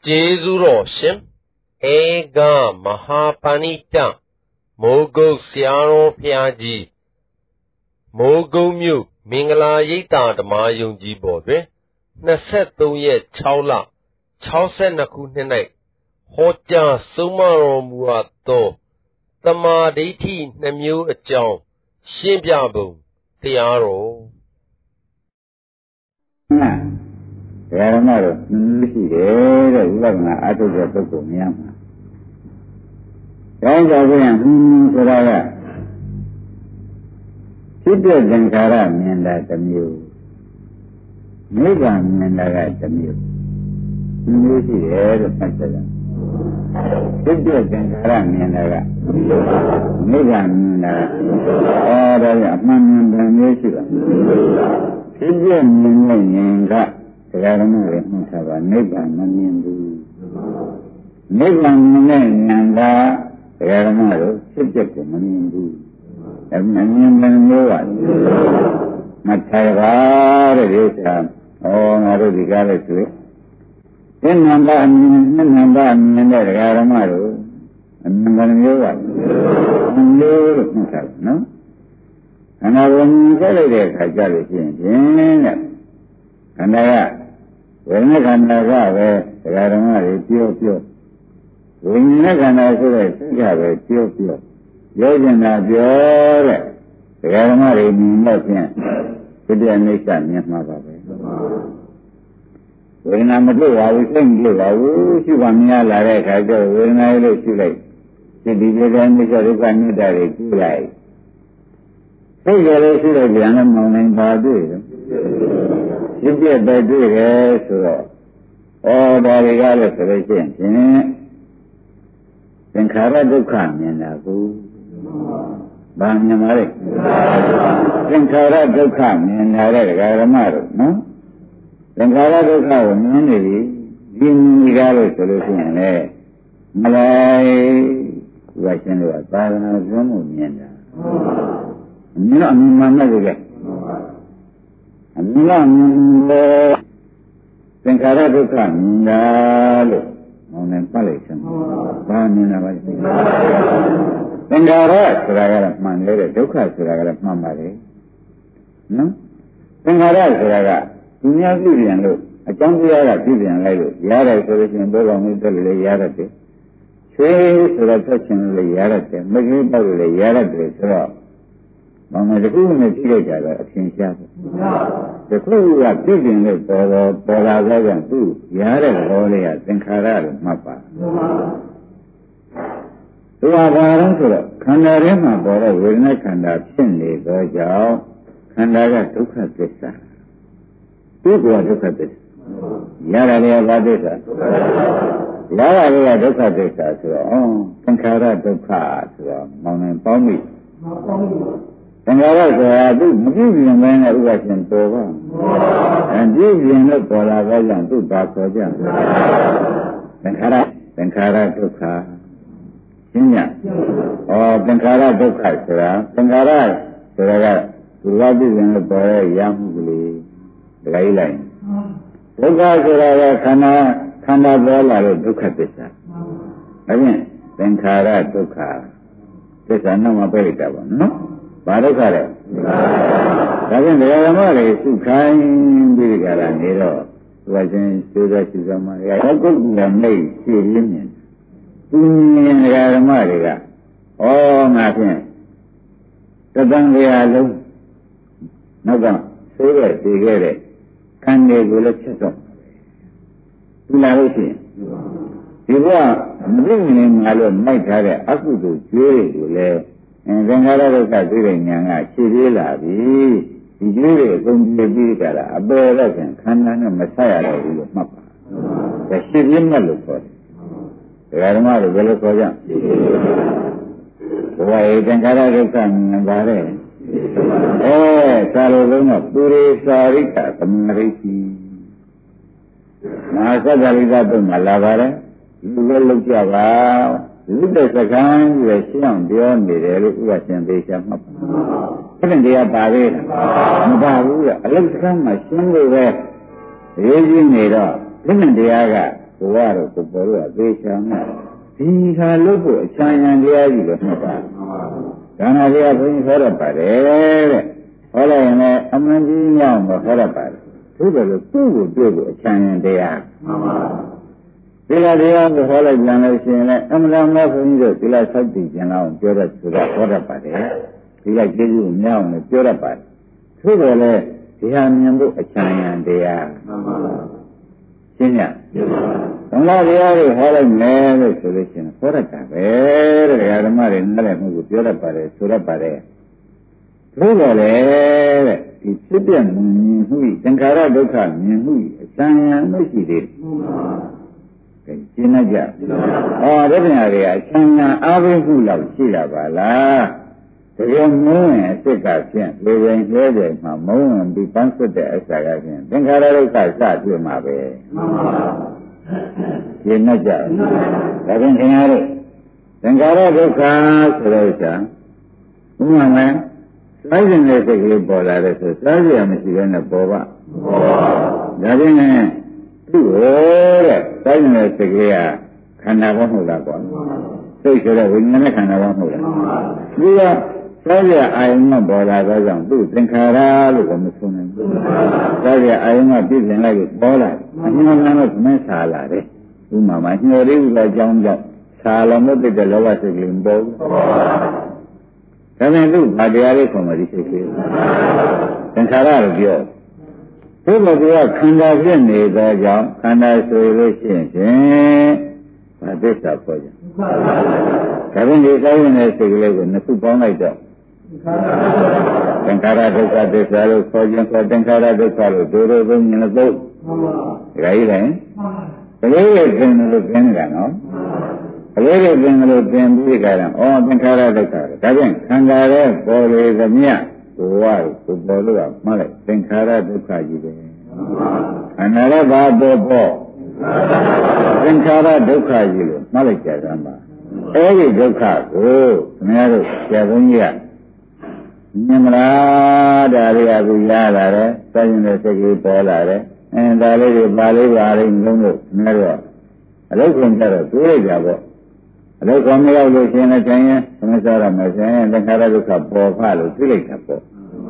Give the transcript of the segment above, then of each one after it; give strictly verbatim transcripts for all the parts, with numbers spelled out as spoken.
Jezuro Shim Ega Mahapanita Mogo Siaro Piaji Mogo Mu Mingala Yita Damayunji Bodre Naseto Ye Chaula Chausenaku Nene Hoja Sumaro Muato Tamaditi Nemu Ajong Shimbiabu Tiaro Yaramaro, Nishire, Lagna, Atu, Toko, Yama. Yajayan, Suraya. Chitra Jankara, Menda, Tamu. Mega Menda, Tamu. Nishire, Patala. Chitra Jankara, Menda. Mega Menda. Oraya, Mamma, Nishira. Chitra Menda. Yaramare, Mutava, Nega, Mamindu. Nega, Nanga, Yaramaro, subject of Mamindu. Mamin Noa. Matara, it is all already got it to it. Then Namba, Namba, and Yaramaro, and Nanga, and you, Mutava, no? And I won't tell it, I got it in. And I when I can have a Yaramari, pure, pure. When I can have a pure, pure. Yojan, pure. Yaramari, nothing. Today I make that near my baby. When I'm a blue, I will think you. I wish you one year like I go when I look you like. The dividend and the Sharukan that is too like. Say, you're a should have been a moment by this. You get that do it, so all that regardless of the change. Then Kara do come in a boo. Banyamari. Then Kara do come in a Garamaro, no? Then Kara do come in a regardless solution, eh? Malay, Russian was Barana Zomuniana. No, Mamma. Nila Sankara Dukkha Nalo on an palation. Banana Sankara Suraga Mandere Dukkha Suraga Mamare. No? Sankara Suraga, Dunya Vivian look, a Champiara Vivian Lalo, Yara solution, Boga Mutale Yarate. Say Suratation Yarate, Maggie Bavile Yarate. Mamma the food in the theatre at Kinshasa. The crew are digging it for the Bola and two, Yara, Holy at Sankara, Mapa. So I want to Kandarema Bola will not conduct Shindy, Gojao, Kandara took her this. Two took her this. Yara Vadisa. Yara took her this. Oh, Sankara took her, Mamma Pommy. And I do give you a man at Russian Tova. And give you no Pola and two Bakoja. Sankara, Sankara took her. Sinya. Oh, Sankara took her, sir. Sankara, sir, to love you in the boy, young Layline. Toka, sir, Kana, Kana Bola, Dukatisa. Again, Sankara took her. This is no more one, no? Barakara. Again, the Yaramari is kind, Birigara, Nero, Rajan, Suda, Suzama. I could be a maid, see union. Union Yaramariga. Oh, nothing. The Bangialo. No, no, Suda, Tigere. Can they go let you go? Tularusi. You are living alone, might have a Akudu, Jury, and then I look at the young Chirilla, the jury going to be a bear and Kanan and Messiah of Mapa. The Shivima look for it. The Ramar will look for them. Why, then I look at Bare. Oh, Salona, Puri Sarika, Kamariki. Masa Dalida Malavara, you will look at Look at the kind of Siam beyond the Russian Bishop. Even the Abare, Babu, Alexan, my single way, raising it up, even the Aga, ကိုဝါတို့ကိုပေါ်တို့ကသေချာမှဒီခါလို့ဖို့အချမ်းရံတရားကြီးလို့မှတ်ပါဒါနာတရားဘုန်းကြီးဟောရပါတယ်တဲ့ဟောလိုက်ရင်လည်းအမှန်ကြီးမြောက်မှာဟောရပါတယ်သို့တော်လို့သူ့ကိုတွေ့ဖို့အချမ်းရံတရားမှန်ပါသီလတရားကိုဟောလိုက်ပြန်လို့ရှိရင်လည်းအမှန်တမ်းဘုန်းကြီးတို့သီလဆောက်တည်ခြင်းလောက်ပြောရဆိုတာဟောရပါတယ်သီလကျေးဇူးမြောက်လို့ပြောရပါတယ်သို့တော်လည်းဒီဟာမြင်ဖို့အချမ်းရံတရားမှန်ပါရှင်းညသံဃာတရားတွေဟောလိုက်မယ်လို့ဆိုလို့ရှိရင်ဟောရတာပဲတဲ့ဓမ္မတွေနားလည်မှုကိုပြောရပါတယ်ဆိုရပါတယ်သို့တော်လည်းတဲ့ဒီဖြစ်ပြမြင်မှုသင်္ခါရဒုက္ခမြင်မှုအချမ်းရံမရှိသေးဘူးကဲရှင်းလိုက်ကြဩဒုက္ခတွေအချမ်းရံအားပေးမှုလောက်ရှိရပါလားတကယ်မုန်းရင်အစ်စ်ကဖြင့်လေရင်ကျဲကျဲမှာမုန်းရင်ဒီပန်းစွတ်တဲ့အစာကဖြင့်သင်္ခါရဒုက္ခစတွေ့မှာပဲမှန်ပါရှင်းလိုက်ကြဒါဖြင့်ခင်ဗျားတို့သင်္ခါရဒုက္ခဆိုတော့ဆရာဥပမာစိုက်တဲ့စိတ်ကလေးပေါ်လာတဲ့ဆိုစားရမရှိဘဲနဲ့ပေါ်ပါပေါ်ပါဒါဖြင့်သူ့ဟောတဲ့စိုက်တဲ့စိတ်ကလေးကခန္ဓာဘောမဟုတ်လားကွာစိတ်ဆိုတဲ့ဝိညာဉ်နဲ့ခန္ဓာဘောမဟုတ်လားဒီကစားရအာယုံကပေါ်လာတော့ကြောင့်သူ့သင်္ခါရလို့ကမဆိုနိုင်ဘူးစားရအာယုံကပြည့်စုံလိုက်ကိုပေါ်လာအမှန်ကတော့မင်းစားလာတယ်ဥမာမှာညှော်လေးဥသောအကြောင်းကြောင့်စားလုံးမသိတဲ့လောဘစိတ်ကလေးမပေါ်ဘူးဒါနဲ့သူ့ဗာတရားလေးခေါ်မှဒီစိတ်ကလေးသင်္ခါရလို့ပြောဘုရားကခန္ဓာဖြစ်နေသောကြောင့်ခန္ဓာဆိုလို့ရှိရင်ဖြင့်ဗာသစ္စာပေါ်ကြဒါဖြင့်ဒီကောင်းတဲ့စိတ်ကလေးကိုနှစ်ခုပေါင်းလိုက်တော့သင်္ခါရဒုက္ခသစ္စာလို့ခေါ်ခြင်းခေါ်သင်္ခါရဒုက္ခလို့ဒုရောသုံးဉာဏ်သုံးဒါကြီးတယ်ကလေးရဲ့သင်လို့သင်နေတာနော်ကလေးရဲ့သင်လို့သင်ပြီးကြတာဩသင်္ခါရဒုက္ခဒါဖြင့်ခန္ဓာရဲ့ပေါ်လေသမျှကိုဝါကိုပေါ်လို့ကမှတ်လိုက်သင်္ခါရဒုက္ခကြီးပဲခန္ဓာရဲ့ဘာပေါ်ပေါ်သင်္ခါရဒုက္ခကြီးလို့မှတ်လိုက်ကြတာမှာအဲဒီဒုက္ခကိုခင်ဗျားတို့ဆရာဘုန်းကြီးကမြင်မလားဒါတွေကအခုရလာတယ်စိုက်ရင်တဲ့စိတ်ကြီးပေါ်လာတယ်အဲဒါလေးတွေပါလေးပါလေးလုံးလို့ခင်ဗျားတို့အလုတ်ခွန်ကြတော့တွေးလိုက်ကြပေါ့အလုတ်ခွန်မရောက်လို့ရှင်လည်းဆိုင်ရင်သမစ္ဆာရမဆိုင်ရင်သင်္ခါရဒုက္ခပေါ်ဖလို့တွေးလိုက်တာပေါ့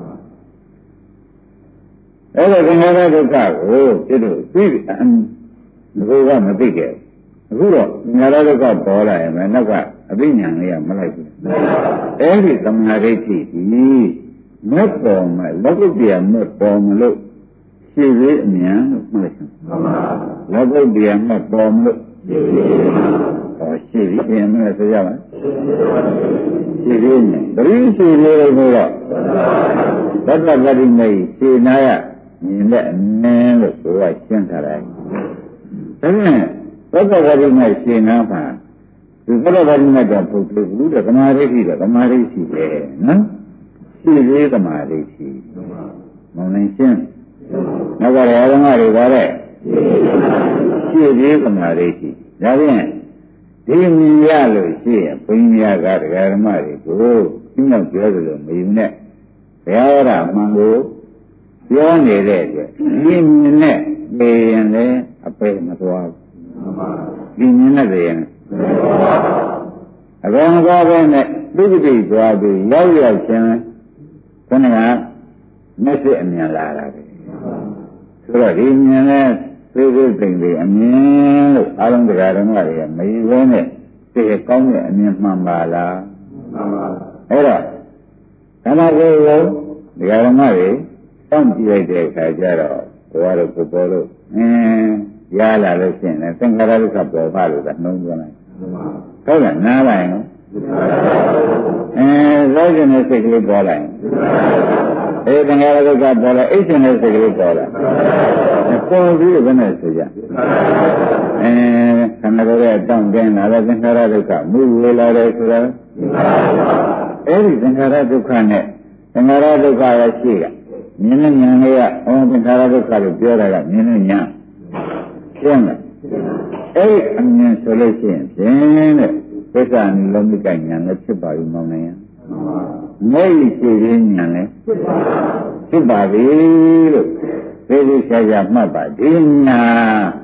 အဲ့ဒါသင်္ခါရဒုက္ခကိုပြည့်လို့ပြီးဘယ်ကမသိခဲ့အခုတော့သင်္ခါရဒုက္ခပေါ်လာရင်လည်းနောက်ကအသိဉာဏ်လေးကမလိုက်ဘူးအဲ့ဒီသမာဓိရှိပြီမက်ပေါ်မှာလောကုတ္တရာမက်ပေါ်မလို့ရှိသေးအမြန်လို့မှတ်လိုက်လောကုတ္တရာမက်ပေါ်မလို့ဟောရှိပြီပြန်မလို့ဆိုရမှာရှိသေးနေပရိရှိသေးလို့ဆိုတော့သတ္တပတိမေရှိနာယမြင်တဲ့အနည်းလို့ဆိုရရှင်းထားတယ်ဒါနဲ့သတ္တပတိမေရှိနာမှာဒီသတ္တပတိမေကပုဂ္ဂိုလ်ဘူးတဲ့သမာဓိရှိတယ်သမာဓိရှိတယ်နော်ရှိသေးသမာဓိရှိမောင်နိုင်ရှင်းနောက်ကရဟန်းမတွေပါတဲ့ရှိသေးသမာဓိရှိဒါဖြင့်ဒီမြင်ရလို့ရှိရင်ဘုန်းကြီးကတရားဓမ္မတွေကိုပြင်းတော့ပြောလို့မယူနဲ့ဘုရားရမှန်ကိုပြောနေတဲ့အတွက်ဒီမြင်နဲ့နေရင်လည်းအပေမသွားဘူးဒီမြင်နဲ့နေရင်အပေမသွားဘဲနဲ့ဒုက္ခတိသွားပြီးရောက်ရောက်ချင်းခဏကမျက်စိအမြင်လာတာပဲဆိုတော့ဒီမြင်နဲ့သိသိသိသိအမြင်လို့အာရုံတရားဓမ္မတွေကမယူဘဲနဲ့သိကောင်းတဲ့အမြင်မှန်ပါလားမှန်ပါအဲ့တော့ဓမ္မကိုယ်ကိုတရားဓမ္မတွေစောင့်ကြည့်လိုက်တဲ့အခါကျတော့ဘဝတို့ကိုပေါ်လို့အင်းရလာလို့ရှိရင်လည်းသင်္ခါရဒုက္ခပေါ်ပါလို့ကနှုံးပြောလိုက်ဟုတ်လားနားလိုက်နော်အဲဇောကျင်တဲ့စိတ်ကလေးပေါ်လိုက်အဲသင်္ခါရဒုက္ခပေါ်လာအိတ်ရှင်တဲ့စိတ်ကလေးပေါ်လာပေါ်ပြီးဘယ်နဲ့ဆိုကြအဲခန္ဓာကိုယ်ရဲ့တောင့်တင်းလာတဲ့သင်္ခါရဒုက္ခမူဝေလာတယ်ဆိုတော့အဲဒီသင်္ခါရဒုက္ခနဲ့သင်္ခါရဒုက္ခရဲ့ရှိကမြင်တဲ့ဉာဏ်လေးကအော်သင်္ခါရဒုက္ခလို့ပြောတာကမြင်တဲ့ဉာဏ်ရှင်းလားအဲဒီအမြင်ဆိုလို့ရှိရင်ဖြင့်တဲ့သစ္စာနိလောမိကဉာဏ်လည်းဖြစ်ပါပြီမောင်းနိုင်ရမဲ့ရှိရင်းဉာဏ်လည်းဖြစ်ပါပြီလို့သိသိချာချာမှတ်ပါဒီဉာဏ်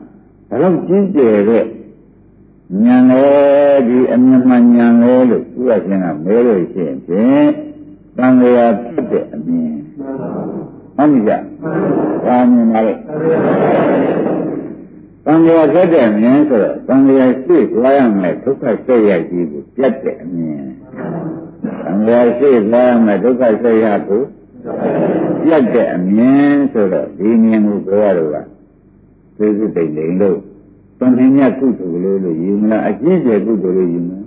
ဘလို့ကြီးကျယ်တဲ့ဉာဏ်လေဒီအမြင်မှဉာဏ်လေလို့သူကရှင်ကမဲလို့ရှိရင်ဖြင့်သံဃာဖြစ်တဲ့အမြင်ဟုတ်ပြီကြဘာမြင်ပါလဲသံဃာဖြစ်တဲ့အမြင်ဆိုတော့သံဃာရှိသွားရမယ်ဒုက္ခစိတ်ရကြီးကိုပြတ်တဲ့အမြင်သံဃာရှိသွားရမယ်ဒုက္ခစိတ်ရကိုပြတ်တဲ့အမြင်ဆိုတော့ဒီမြင်ကိုပြောရတော့ကသိစိတ်တိတ်လိမ်လို့တဏှင်မြတ်ကုသိုလ်လေးလို့ယူမလားအကျဉ်းကျယ်ကုသိုလ်လေးယူမလား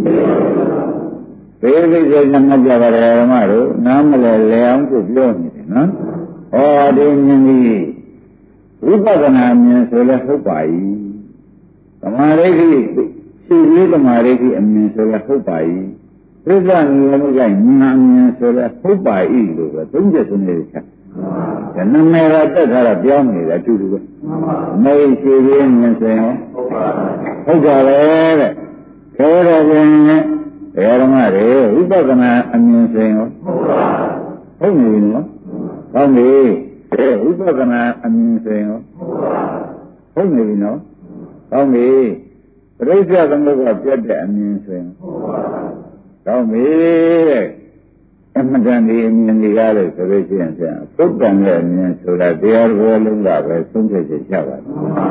ဘယ်လိုဆိုမှကြပါရဲဓမ္မတို့နားမလဲလဲအောင်ကိုပြောနေတယ်နော်ဟောဒီမြင်ကြီးဝိပဿနာမြင်ဆိုလဲဟုတ်ပါ၏သမာဓိရှိလေးသမာဓိရှိအမြင်ဆိုလဲဟုတ်ပါ၏သစ္စာဉာဏ်မှုကဉာဏ်မြင်ဆိုလဲဟုတ်ပါ၏လို့ပဲသုံးချက်သုံးလေးချက်ဒါနမေရတက်ထားတာပြောင်းနေတာအတူတူပဲမေရှိသေးမြင်ဆိုရင်ဟုတ်ကြပဲတဲ့ခဲတော်ပင်နဲ့ဘယ်ဓမ္မတွေဝိပဿနာအမြင်ဆိုရင်ဟုတ်နေပြီနော်ဟုတ်ပြီဝိပဿနာအမြင်ဆိုရင်ဟုတ်နေပြီနော်ဟုတ်ပြီပရိစ္ဆေသမုပ္ပါပြတ်တဲ့အမြင်ဆိုရင်ဟုတ်ပြီတဲ့အမှန်တန်ဒီအမြင်ကြီးကားလို့ဆိုလို့ရှိရင်ပြန်သုတ်တန်ရဲ့အမြင်ဆိုတာတရားတော်လုံးကပဲသုံးဖြတ်ချက်ချပါတယ်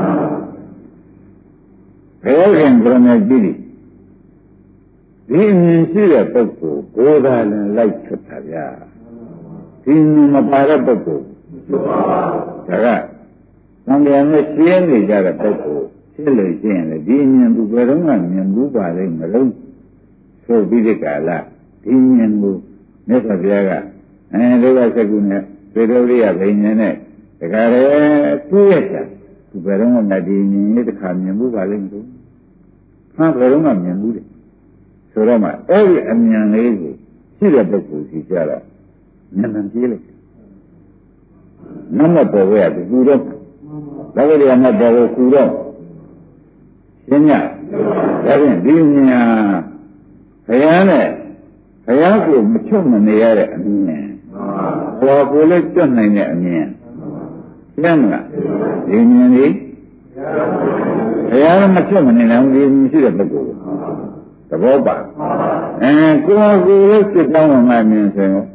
ဘယ်ခင်ဘုရားကြည့်ဒီအမြင်ရှိတဲ့ပုဂ္ဂိုလ်ကိုယ်သာလည်းလိုက်ထွက်တာဗျာဒီမပါတဲ့ပုဂ္ဂိုလ်ဒါကသံဃာနဲ့ရှင်းနေကြတဲ့ပုဂ္ဂိုလ်ဖြစ်လို့ရှိရင်လည်းဒီအမြင်ဘူးဘယ်တော့မှမြင်ဘူးပါလိမ့်မလို့ဆိုပြီးဒီကလာဒီမြင်ဘူးမြတ်စွာဘုရားကအဲဒုက္ခစကုနဲ့သေတော်ရိယဘိညာနဲ့တခါလေသူ့ရဲ့တာသူဘယ်တော့မှဒီမြင်လေးတစ်ခါမြင်ဘူးပါလိမ့်လို့ဟာဘယ်တော့မှမြင်ဘူးတဲ့ဆိုတော့မှအဲ့ဒီအမြင်လေးကိုရှိတဲ့ပုဂ္ဂိုလ်ကြီးကြတော့ဉာဏ်နဲ့ပြေးလိုက်နမပေါ်ဝဲကကူတော့ဒါကြတဲ့နမပေါ်ဝဲကူတော့ရှင်းညဒါဖြင့်ဒီမြင်ဘုရားနဲ့ဘုရားကိုမချွတ်မနေရတဲ့အမြင်ဘောကိုလည်းကျွတ်နိုင်တဲ့အမြင်ရှင်းမလားဒီမြင်လေးဘုရားမချွတ်မနေနိုင်ဘူးဒီရှိတဲ့ပုဂ္ဂိုလ်သဘောပါအဲကိုယ်ကိုယ်လည်းစိတ်ကောင်းမှမြင်ဆိုရင်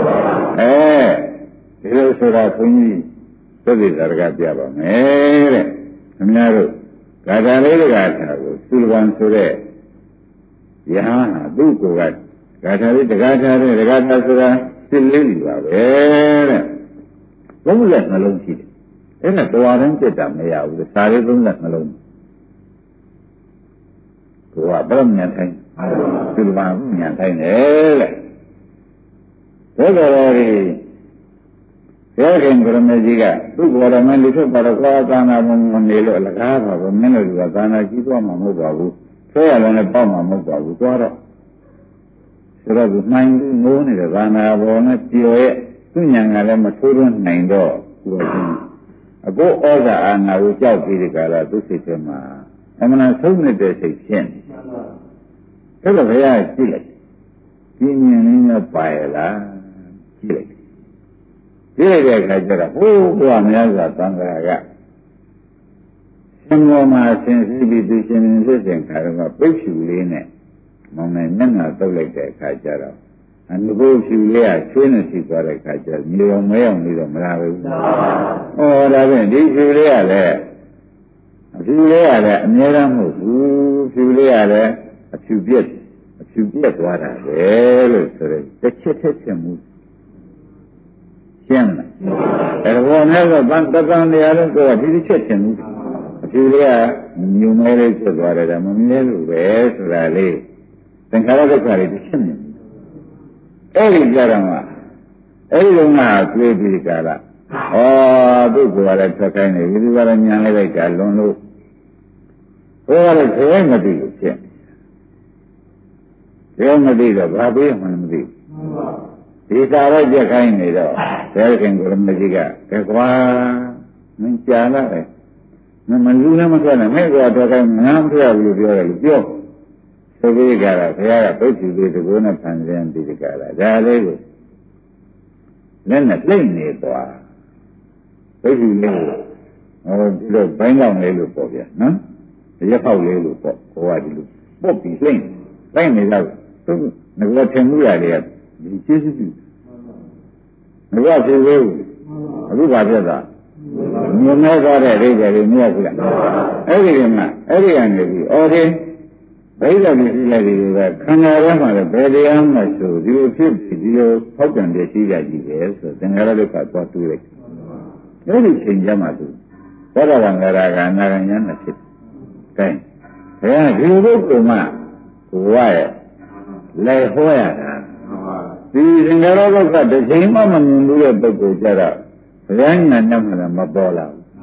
အဲဒီလိုဆိုတာဘုန်းကြီးသုတိသာရကပြပါမယ်တဲ့ခင်ဗျားတို့ဂါထာလေးတကားထားကိုသုလပန်ဆိုတဲ့ယဟန်ဟာသူ့ကိုယ်ကဂါထာလေးတကားထားတဲ့တကားထားဆိုတာစိတ်လေးကြီးပါပဲတဲ့သုံးလက်နှလုံးရှိတယ်အဲ့ဒါတော်ရင်ပြတ်တာမရဘူးစာလေးသုံးလက်နှလုံးကိုကဘယ်လိုဉာဏ်တိုင်းသုလပန်ဉာဏ်တိုင်းလေတဲ့ဒါကြတော့ဒီဘုရားခင်ဗရမကြီးကသူ့ဘောရမလူထုတ်ပါတော့ကောသာနာဘုံနေလို့အလကားပါဘုမင်းတို့ကသာနာကြီးသွားမှာမဟုတ်ပါဘူးဆွဲရလည်းနဲ့ပေါ့မှာမဟုတ်ပါဘူးသွားတော့ဆိုတော့ဒီမှန်ဘူးငိုးနေတဲ့သာနာဘောနဲ့ပြောရဲ့သူ့ညာကလည်းမထိုးထွန်းနိုင်တော့သူကချင်းအကိုဩဇာအာဏာကိုကြောက်ပြီးဒီကလာသူစိတ်ထဲမှာအမှန်ဆုံးနေတဲ့စိတ်ဖြစ်နေတယ်ဒါတော့ဘုရားကြည့်လိုက်ဒီဉာဏ်လေးနဲ့ပါရလားကြည့်လိုက်ကြည့်လိုက်တဲ့အခါကျတော့ဟိုးဘုရားများစွာသံဃာကရှင်မောမှာဆင်စီးပြီးသူရှင်ဖြစ်စဉ်ခါတော့ပိတ်ဖြူလေးနဲ့မောင်နဲ့မျက်နှာတုပ်လိုက်တဲ့အခါကျတော့အနုဘုဖြူလေးကချွေးနေစီသွားတဲ့အခါကျတော့မြေအောင်မဲအောင်ပြီးတော့မလာဘူး။ဟောဒါဖြင့်ဒီဖြူလေးကလည်းအဖြူလေးကလည်းအမြဲတမ်းမဟုတ်ဘူးဖြူလေးကလည်းအဖြူပြက်အဖြူပြက်သွားတာပဲလို့ဆိုတော့တစ်ချက်ချက်ချက်မှုရှင်းလားအဲ့တော့နဲ့တော့ဗန်တပန်တရားလို့ဆိုတော့ဒီတစ်ချက်ချင်းမှုအဖြူလေးကမြုံမဲလေးဖြစ်သွားတယ်ဒါမမြဲလို့ပဲဆိုတာလေးသင်္ခါရဒုက္ခတွေတစ်ချက်မြင်အဲ့ဒီကြတော့မှအဲ့ဒီတော့ငါတွေးပြီးကြလားဩသူ့ကိုယ်ကလည်းထွက်ခိုင်းနေပြီဒီကလည်းညာလိုက်လိုက်တာလွန်လို့ဟိုကလည်းခဲမသိလို့ဖြစ်ခဲမသိတော့ဘာပြေးမှမသိဒီသာတော့ကြက်ခိုင်းနေတော့ဘယ်ခင်ကိုရမကြီးကကဲကွာမင်းကြာလာတယ်မလူလည်းမထွက်နဲ့မဲ့ကွာထွက်ခိုင်းငါမထွက်ဘူးလို့ပြောတယ်လို့ပြောဆိုပြီးကြတာဘုရားကပိတ်ဖြူလေးတကူနဲ့ဖန်ဆင်းပြီးကြတာဒါလေးကိုလက်နဲ့ပြိတ်နေသွားပိတ်ဖြူလေးကိုဟောဒီလိုဘိုင်းကောင်လေးလို့ပေါ့ဗျာနော်ရက်ပေါက်လေးလို့ပေါ့ဟိုကဒီလိုပုတ်ပြီးလိမ့်လိုက်နေတော့သူငါကထင်မှုရတယ်ဒီကျေးဇူးပြုငါကပြေသေးဘူးအခုပါပြတ်တာမြင်မဲ့သွားတဲ့အိဗယ်လေးမရဘူးလားအဲ့ဒီကမှအဲ့ဒီကနေပြီးအော်ဒီဘိဓါမရှိလိုက်ဒီလိုပဲခန္ဓာထဲမှာလည်းဘယ်တရားမှဆိုဒီလိုဖြစ်ပြီးဒီလိုဖောက်ပြန်ပြရှိကြကြည့်တယ်ဆိုသင်္ခါရဒုက္ခသွားတူးလိုက်အဲ့ဒီချိန်ကျမှသူသောတာပန်ဂရကအနာဂံဉာဏ်နဲ့ဖြစ်တယ်။ဒါကဒီလိုပုဂ္ဂိုလ်မှကိုယ်ရဲ့လေဟောရတာဒီသင်္ခါရဒုက္ခတစ်ချိန်မှမမြင်ဘူးတဲ့ပုဂ္ဂိုလ်ကြတော့ဘုရားဉာဏ်နဲ့မှလည်းမပေါ်လာဘူး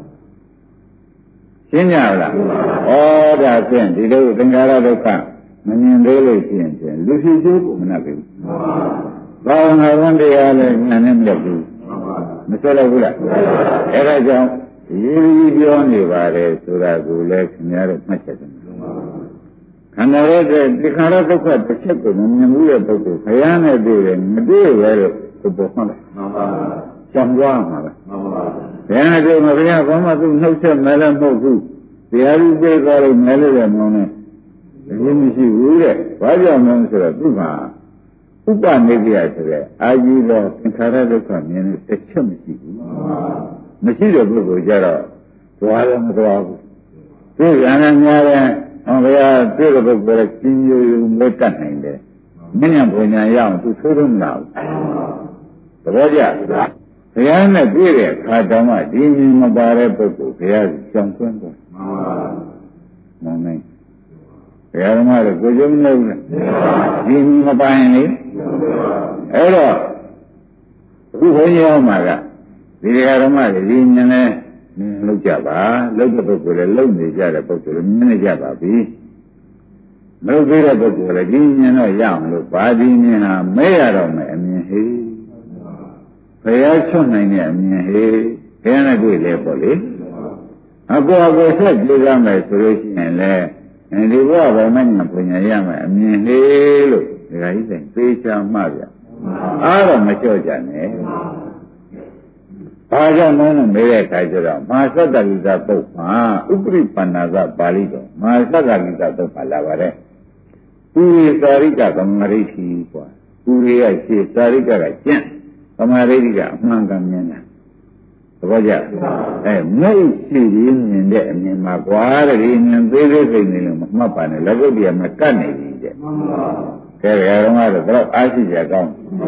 ရှင်းကြလားဩဒါဖြင့်ဒီလိုသင်္ခါရဒုက္ခမမြင်သေးလို့ရှိရင်လူဖြစ်ကျိုးကိုမနှက်ဘူးဘာဝနာဝန်တရားလည်းဉာဏ်နဲ့မလက်ဘူးမဆက်လိုက်ဘူးလားအဲဒါကြောင့်ရေးပြီးပြောနေပါတယ်ဆိုတာကိုလည်းခင်ဗျားတို့မှတ်ချက်တယ်ခန္ဓာရဲ့ဒီခန္ဓာဒုက္ခတစ်ချက်ကိုမမြင်ဘူးတဲ့ပုဂ္ဂိုလ်ဘုရားနဲ့တွေ့တယ်မတွေ့ပဲလို့ဘုပေါ်မှတ်တယ်မှန်ပါကြံသွားမှာပဲမှန်ပါဘုရားနဲ့တွေ့မှာဘုရားဘာမှသူနှုတ်ဆက်မဲလည်းမဟုတ်ဘူးတရားဥပဒေသွားလို့မဲလို့လည်းမဟုတ်နဲ့ဒီမရှိဘူးတဲ့ဘာကြောင့်လဲဆိုတော့သူ့မှာဥပနိဒေယဆိုတဲ့အာကြီးသောသင်္ခါရဒုက္ခမြင်တဲ့တစ်ချက်မရှိဘူးမရှိတဲ့ပုဂ္ဂိုလ်ကြတော့သွားလည်းမသွားဘူးသူရဟန်းများတဲ့ဟောဘုရားတွေ့တဲ့ပုဂ္ဂိုလ်ကကျင်းရိုးရိုးမွေးတတ်နိုင်တယ်မဉ္ဇဉ်ဘုံညာရအောင်သူသိုးလို့မလာဘူးသဘောကျဘုရားနဲ့တွေ့တဲ့အခါတောင်မှဒီမြင်မပါတဲ့ပုဂ္ဂိုလ်ဘုရားကိုကြောင်သွင်းသွားမှန်ပါနိုင်ဘုရားဓမ္မတို့ကိုကြုံနေဘူးလားဒီမြင်မပါရင်လေအဲ့တော့အခုဘုန်းကြီးအောင်မှာကဒီဓမ္မတွေဒီမြင်လဲလုပ်ကြပါလုပ်တဲ့ပုဂ္ဂိုလ်လည်းလုပ်နေကြတဲ့ပုဂ္ဂိုလ်လည်းမြင်နေကြပါပြီမလုပ်သေးတဲ့ပုဂ္ဂိုလ်လည်းဒီမြင်တော့ရအောင်လို့ဘာဒီမြင်ဟာမဲရတော့မယ်အမြင်ဟေးဘုရားချွတ်နိုင်တဲ့အမြင်ဟေးဘုရားနဲ့တွေ့လဲပေါ့လေအကိုအကိုဆက်ကြည့်ရမယ်ဆိုလို့ရှိရင်လည်းဒီဘဝဗမဉ္ဇဉ်ပညာရမယ်အမြင်ဟေးလို့ဒီကကြီးဆိုင်သေချာမှပြအားတော့မလျှော့ကြနဲ့ဘာကြောင့်လဲမေးတဲ့အခါကျတော့မဟာသတ္တလိကပုပ္ပါဥပရိပန္နာကပါဠိတော်မဟာသတ္တလိကပုပ္ပါလာပါတယ်ဥရိသာရိကသမာဓိတိกว่าဥရိယရှိသာရိကကကျင့်သမာဓိတိကအမှန်ကန်မြင်တာသဘောကျအဲမြုပ်ရှိပြီးမြင်တဲ့အမြင်မှာกว่าတဲ့ဒီမြင်သေးသေးစိတ်နေလို့မမှတ်ပါနဲ့လက်ကုပ်တရားမကတ်နေပြီတဲ့ကဲရအောင်ကတော့အားရှိကြကောင်း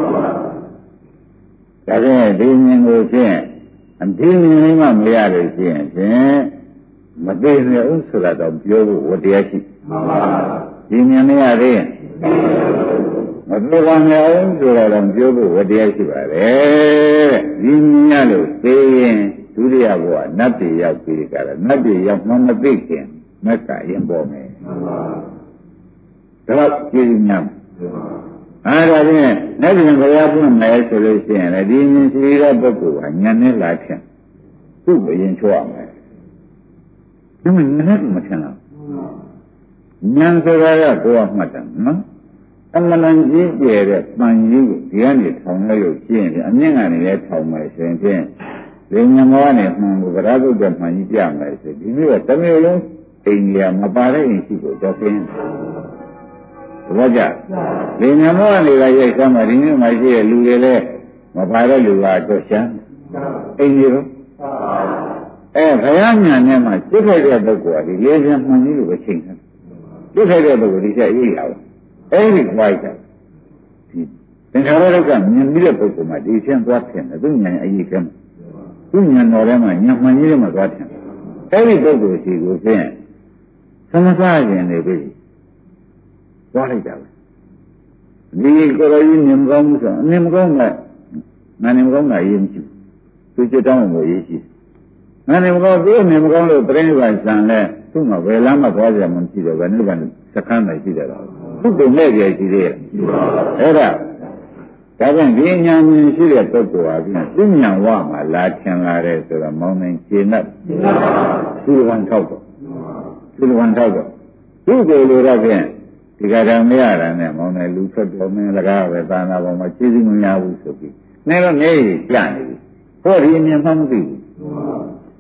ဒါဖြင့်ဒီမြင်ကိုဖြင့်အဒီမြင်လေးမှမရလို့ရှိရင်ဖြင့်မသိနေဥဆိုတာတော့ပြောဖို့ဝတရားရှိဒီမြင်မရသေးရင်မသိပါနဲ့ဥဆိုတာတော့ပြောဖို့ဝတရားရှိပါတယ်ဒီမြင်ရလို့သိရင်ဒုတိယဘဝနတ်ပြည်ရောက်ပြီးကြတာနတ်ပြည်ရောက်မှမသိခင်မက္ကရင်ပေါ်မယ်ဒါတော့ကြည့်ညမ်းအဲ့ဒါဖြင့်လက်ပြင်ဘုရားပြုမယ်ဆိုလို့ရှိရင်လည်းဒီမြင်ရှိတဲ့ပုဂ္ဂိုလ်ကဉာဏ်နဲ့လာထင်သူ့ကိုရင်ချောရမယ်ဒီမှာဉာဏ်နဲ့မထင်တော့ဉာဏ်ဆိုတာကကိုယ်ကမှတ်တယ်နော်အမှန်တန်ကြီးကျယ်တဲ့ပန်ကြီးကိုဒီကနေထောင်လိုက်လို့ရှိရင်အမြင့်ကနေလည်းထောင်မယ်ဆိုရင်ဖြင့်ဒီဉာဏ်ဘောကနေမှန်ကိုဗရာဂုတ်တဲ့မှန်ကြီးပြမယ်ဆိုဒီမျိုးကတစ်မျိုးလုံးအိန္ဒိယမပါတဲ့အိမ်ရှိကိုတော့ပြင်းဘောကြဒီညမောကနေကရိုက်ဆမ်းမှာဒီနေ့မှရှိတဲ့လူတွေလည်းမပါတဲ့လူကတော့ရှမ်းအိမ်ကြီးတော့အဲဘုရားညာနဲ့မှစိတ်ထိုက်တဲ့ပုဂ္ဂိုလ်ကဒီလေးပြန်မှန်ကြီးလို့ပဲချိန်တယ်စိတ်ထိုက်တဲ့ပုဂ္ဂိုလ်ဒီချက်အေးရအောင်အဲဒီခွာကြဒီသင်္ခါရဒုက္ခမြင်ပြီးတဲ့ပုဂ္ဂိုလ်မှာဒီချင်းသွားထင်တယ်သူညာအရေးကမ်းသူညာတော်ထဲမှာညာမှန်ကြီးထဲမှာသွားထင်အဲဒီပုဂ္ဂိုလ်ရှိကိုဖြင့်သမစရင်နေပြီသွားလိုက်တာပဲဒီကိုယ်တော်ကြီးမြင်ကောင်းမှုဆိုအမြင်မကောင်းတဲ့နာနေမကောင်းတာရေးမရှိဘူးသူจิตတောင်းကိုရေးရှိနာနေမကောင်းသူအမြင်မကောင်းလို့ပြိဋိဘံဆံလဲသူ့မှာဘယ်လမ်းမှသွားကြမှမရှိတော့ဘယ်နိဗ္ဗာန်စခန်းနိုင်ရှိတယ်တော့သူ့ကိုနဲ့ကြရှိသေးတယ်အဲ့ဒါဒါကြောင့်ဒီဉာဏ်မြင်ရှိတဲ့ပုဂ္ဂိုလ်ဟာပြန်သူဉာဏ်ဝမှာလာထင်လာတဲ့ဆိုတော့မောင်းနိုင်ခြေနဲ့သူ့ဝန်ထောက်တော့သူ့ဝန်ထောက်တော့သူ့ကိုယ်လိုတော့ပြန်ဒီကံမရတာနဲ့မောင်းတယ်လူထွက်တော်မင်းလကားပဲသာနာပေါ်မှာခြေစည်းမရဘူးဆိုပြီးနေတော့နေကြနေပြီဟောဒီအမြင်မှမသိဘူး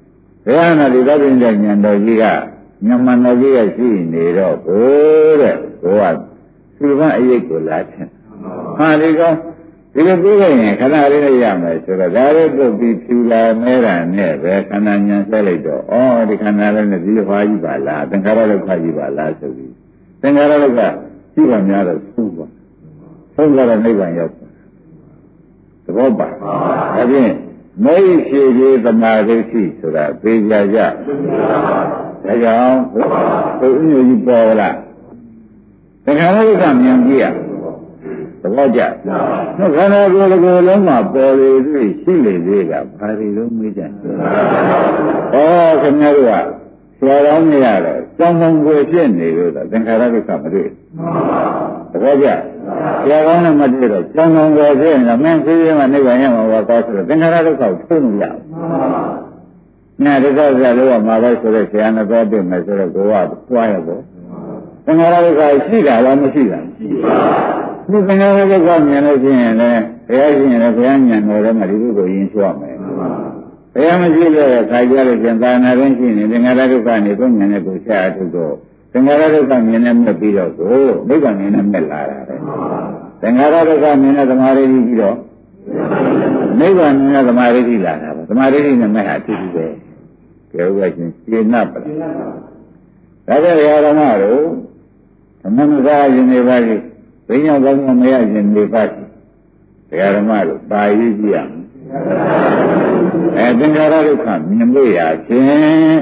ဘုရားနာဒီသဗ္ဗညဉာဏ်တော်ကြီးကညမန္တကြီးကရှိနေတော့ဘိုးတဲ့ဘိုးကသူ့ဘာအရေးကိုလာထင်ဟာဒီကောင်ဒီလိုပြောလိုက်ရင်ခဏလေးနဲ့ရမယ်ဆိုတော့ဒါလေးပုတ်ပြီးဖြူလာမဲတာနဲ့ပဲခန္ဓာဉာဏ်ဆက်လိုက်တော့ဩဒီခန္ဓာလေးနဲ့ဒီလိုဟာကြီးပါလားသင်္ခါရဒုက္ခကြီးပါလားဆိုပြီးသင်္ခါရဒုက္ခရှိပါများတော့သူ့ပါဆုံးကြတဲ့နိဗ္ဗာန်ရောက်သဘောပါဒါဖြင့်မေ့ရှိသေးသမာဓိရှိဆိုတာသိကြကြဒါကြောင့်ဘုရားကြီးပေါ်လာသင်္ခါရဒုက္ခမြင်ကြည့်ရသဘောကျနော်ခန္ဓာကိုယ်တစ်ကိုယ်လုံးမှာပေါ်လေတွေ့ရှိလေသေးကဘာတွေလုံးမေးကြဩခင်ဗျားတို့ကဆရာတော်မရတော့ကြောင်းဆောင်ကိုဖြစ်နေလို့သင်္ခါရဒုက္ခမတွေ့သဘောကျဆရာကောင်းနဲ့မတွေ့တော့ကြောင်းဆောင်ကိုဖြစ်နေတော့မင်းဖြည်းဖြည်းမှနိဗ္ဗာန်ရမှာပါကောဆိုတော့သင်္ခါရဒုက္ခကိုထုံးလို့ရဘူးနာဒုက္ခဆရာလို့ကမှာပဲဆိုတော့ဆရာနဲ့တော့ပြမယ်ဆိုတော့ကိုကတွားရပေါ့သင်္ခါရဒုက္ခရှိတာလားမရှိတာရှိပါဒီသင်္ခါရဒုက္ခမြင်လို့ရှိရင်လည်းဘုရားရှင်လည်းဘုရားဉာဏ်တော်ထဲမှာဒီလိုကိုယဉ်ချွတ်မယ်ဘုရားမရှိလို့ခါကြလို့ကျင်သာနာရင်းရှိနေသင်္ခါရဒုက္ခနေကိုဉာဏ်နဲ့ကိုဆက်အထုတ်တော့သင်္ခါရဒုက္ခမြင်နေမြတ်ပြီးတော့ကိုနိဗ္ဗာန်မြင်နေမြတ်လာတာပဲသင်္ခါရဒုက္ခမြင်တဲ့သမာဓိပြီးတော့နိဗ္ဗာန်မြင်တဲ့သမာဓိလာတာပဲသမာဓိနဲ့မြတ်ဟာအတူတူပဲကဲဥပ္ပရှင်ရှင်း납ပါဒါကြရဓမ္မတို့သမဏသာရှင်တွေပါလိဘိညာဘောင်းမရရှင်တွေပါတရားဓမ္မတို့ပါရေးကြည့်ရမယ်အဲသင်္ခါရဒုက္ခမြင်လို့ရခြင်း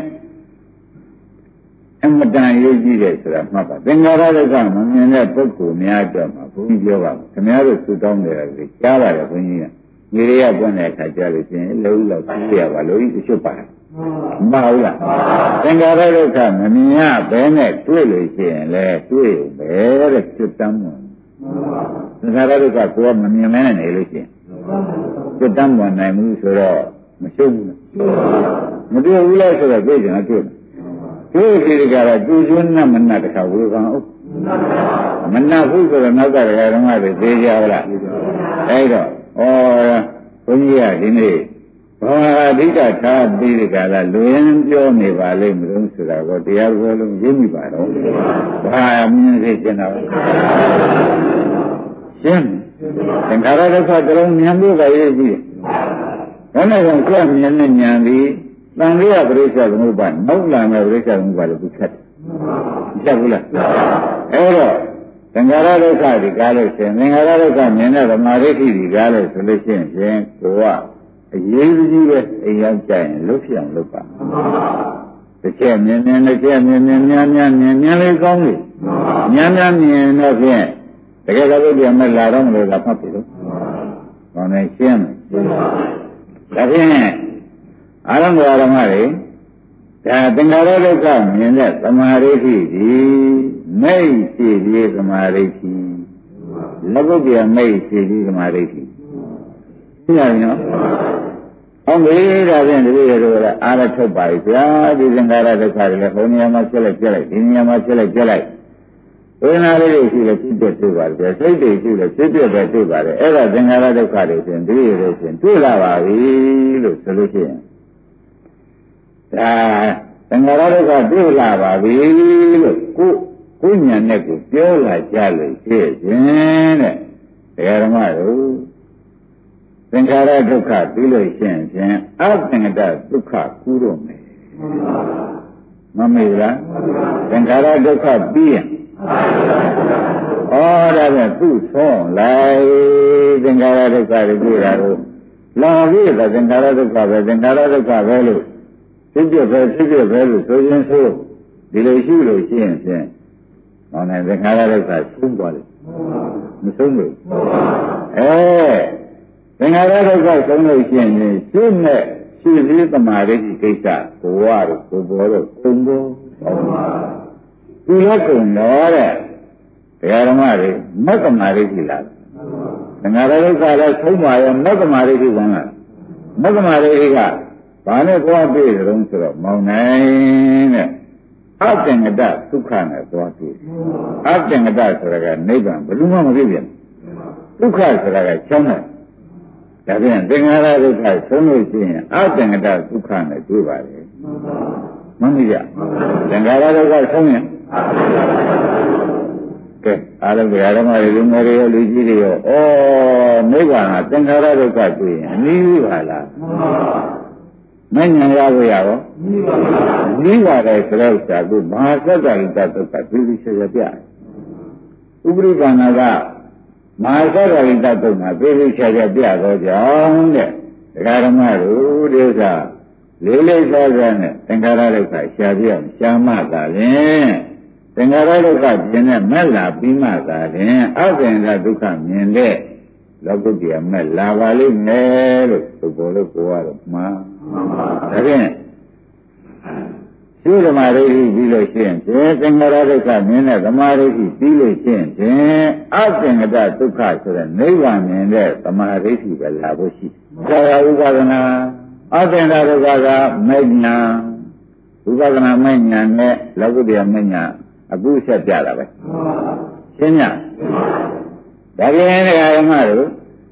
အမတန်ရေးကြည့်တယ်ဆိုတာမှတ်ပါသင်္ခါရဒုက္ခမမြင်တဲ့ပုဂ္ဂိုလ်များအတွက်မှာဘုန်းကြီးပြောပါမယ်ခင်ဗျားတို့သုတောင်းတယ်လေကြားပါတယ်ဘုန်းကြီးကညီရရပွင့်တဲ့အခါကြားလို့ချင်းလုံးလောက်သိရပါလို့ဒီအချွတ်ပါတယ်မဟုတ်လားသင်္ခါရဒုက္ခမမြင်ရဘဲနဲ့တွေ့လို့ရှိရင်လေတွေ့ပဲတဲ့ကျွတ်တမ်းမှာသင်္ခါရဒုက္ခကိုမမြင်မဲနဲ့နေလို့ရှိရင်ကျွတ်တမ်းမနိုင်ဘူးဆိုတော့မရှုံးဘူးမတွေ့ဘူးလားဆိုတော့တွေ့ကြတယ်တွေ့တွေ့ဒီကရတူကျွန်းနဲ့မနှက်တခါဝေခံအောင်မနှက်ဘူးဆိုတော့နောက်ကတည်းကဓမ္မတွေသိကြပါလားအဲ့တော့ဩဘုန်းကြီးကဒီနေ့ဘာအဓိကထားပြီးဒီကလာလူရင်းပြောနေပါလိမ့်မလို့ဆိုတာကိုတရားတော်လုံးရင်းမိပါတော့ဘာမြင်သိကျင်တော့ရှင်းသင်္ခါရဒုက္ခတလုံးမြင်ဖို့ကရေးကြည့်ဘယ်နဲ့ကြောင့်ကြွမြင်နေဉာဏ်ပြီးတန်လေးရပရိစ္ဆေသမုပ္ပါနောက်လာမဲ့ပရိစ္ဆေသမုပ္ပါလို့သူဖြတ်တယ်ဖြတ်ဘူးလားအဲ့တော့သင်္ခါရဒုက္ခဒီကားလို့ရှင်သင်္ခါရဒုက္ခမြင်တဲ့ဓမ္မဒိဋ္ဌိဒီကားလို့ဆိုလို့ရှိရင်ကိုကအရေးကြီးပဲအိမ်ရောက်ကြရင်လွတ်ဖြစ်အောင်လုပ်ပါတစ်ချက်မြင်မြင်တစ်ချက်မြင်မြင်များများမြင်မြင်လေးကောင်းလေများများမြင်တော့ဖြင့်တကယ်တော့ပြန်မလာတော့မလို့ကဖတ်ပြီလို့ကောင်းတယ်ရှင်းမယ်ဒါဖြင့်အာရမ္ဗဓမ္မတွေဒါသင်္ခါရဒုက္ခမြင်တဲ့သမာဓိရှိသည်မိတ်ရှိသည်သမာဓိရှိလဘုပြမိတ်ရှိသည်သမာဓိရှိသိရပြီနော်အောင်ပြီဒါဖြင့်တပည့်တော်ကအားရထုတ်ပါပြီဗျာဒီသင်္ခါရဒုက္ခတွေလည်းဘုံနေရာမှာဖြစ်လိုက်ပြလိုက်ဒီနေရာမှာဖြစ်လိုက်ပြလိုက်ဝေဒနာလေးတွေရှိလဲဖြစ်ဖြစ်တွေ့ပါတယ်စိတ်တွေရှိလဲဖြစ်ဖြစ်ပဲတွေ့ပါတယ်အဲ့ဒါသင်္ခါရဒုက္ခတွေဖြင့်တပည့်တော်ဖြင့်တွေ့လာပါပြီလို့ဆိုလို့ရှိရင်ဒါသင်္ခါရဒုက္ခတွေ့လာပါပြီလို့ကိုကိုဉာဏ်နဲ့ကိုပြောလာကြလို့ဖြစ်ခြင်းတဲ့တရားဓမ္မတို့သင်္ခါရဒုက္ခပြီးလို့ရှိရင်ဖြင့်အသင်္ကတဒုက္ခကူးတော့မယ်မမေ့လားသင်္ခါရဒုက္ခပြီးရင်ဩဒါကသူ့ဆုံးလိုက်သင်္ခါရဒုက္ခတွေတွေ့တာကိုလာပြီးတော့သင်္ခါရဒုက္ခပဲသင်္ခါရဒုက္ခပဲလို့ဖြစ်ဖြစ်ပဲဖြစ်ဖြစ်ပဲလို့ဆိုရင်ဆိုဒီလိုရှိလို့ရှိရင်ဖြင့်ဟောနေသင်္ခါရဒုက္ခဆုံးသွားတယ်မဆုံးဘူးအဲသင်္ခါရဒုက္ခဆုံးလို့ရှိရင်ရှင်းနဲ့ရှင်းပြီးသမာဓိကိစ္စဘဝတို့ဘုဘောတို့သုံးဖို့ဒီလက်ကုံတော့တဲ့တရားဓမ္မတွေမက္ကမာရိရှိလားသင်္ခါရဒုက္ခလည်းဆုံးပါရဲ့မက္ကမာရိရှိကောင်းလားမက္ကမာရိကဘာနဲ့သွားတွေ့ကြုံဆိုတော့မောင်နိုင်တဲ့အသင်္ကတဒုက္ခနဲ့သွားတွေ့အသင်္ကတဆိုတာကနိဗ္ဗာန်ဘယ်လိုမှမဖြစ်ပြန်ဒုက္ခဆိုတာကချမ်းသာဒါဖြင့်သင်္ခါရဒုက္ခဆုံးလို့ရှိရင်အသင်္ကတဒုက္ခနဲ့တွေ့ပါလေမှန်ပြီကြသင်္ခါရဒုက္ခဆုံးရင်ကဲအားလုံးဓမ္မတွေလူငယ်တွေရောလူကြီးတွေရောဩနိဗ္ဗာန်ကသင်္ခါရဒုက္ခတွေ့ရင်အနည်းပါလားမဉ္ဇဉ်ရဖို့ရရောနိဗ္ဗာန်ရဲ့သရုပ်စာကိုမဟာသက္ကရိတဒုက္ခပြီးပြီးဆက်ရပြဥပရိပန္နကမဟာသက္ကရိတဒုက္ခပြီးပြီးဆက်ရပြတော့ကြောင့်တဲ့ဒကာဓမ္မတို့ဒီဥစ္စာလေးလေးစားစားနဲ့သင်္ခါရဒုက္ခရှားပြအောင်ရှားမှသာလျှင်သင်္ခါရဒုက္ခကျင်တဲ့မဲ့လာပြီးမှသာလျှင်အသင်္ခါဒုက္ခမြင်တဲ့လောကုတ္တရာမဲ့လာပါလိမ့်မယ်လို့ဘုဘောလို့ကိုရတော့မှာဒါဖြင့်ရှုဓမ္မရိဋ္ဌိပြီးလို့ရှိရင်သင်္ခါရဒုက္ခမြင်တဲ့ဓမ္မရိဋ္ဌိပြီးလို့ရှိရင်အသင်္ခါဒုက္ခဆိုတဲ့နိဗ္ဗာန်မြင်တဲ့ဓမ္မရိဋ္ဌိပဲလာဖို့ရှိတယ်။ဒါကဥပဒနာအသင်္ခါဒုက္ခကမိညာဥပဒနာမိညာနဲ့လောကုတ္တရာမိညာအခုဆက်ပြတာပဲရှင်းညဒါပြင်ဓမ္မတို့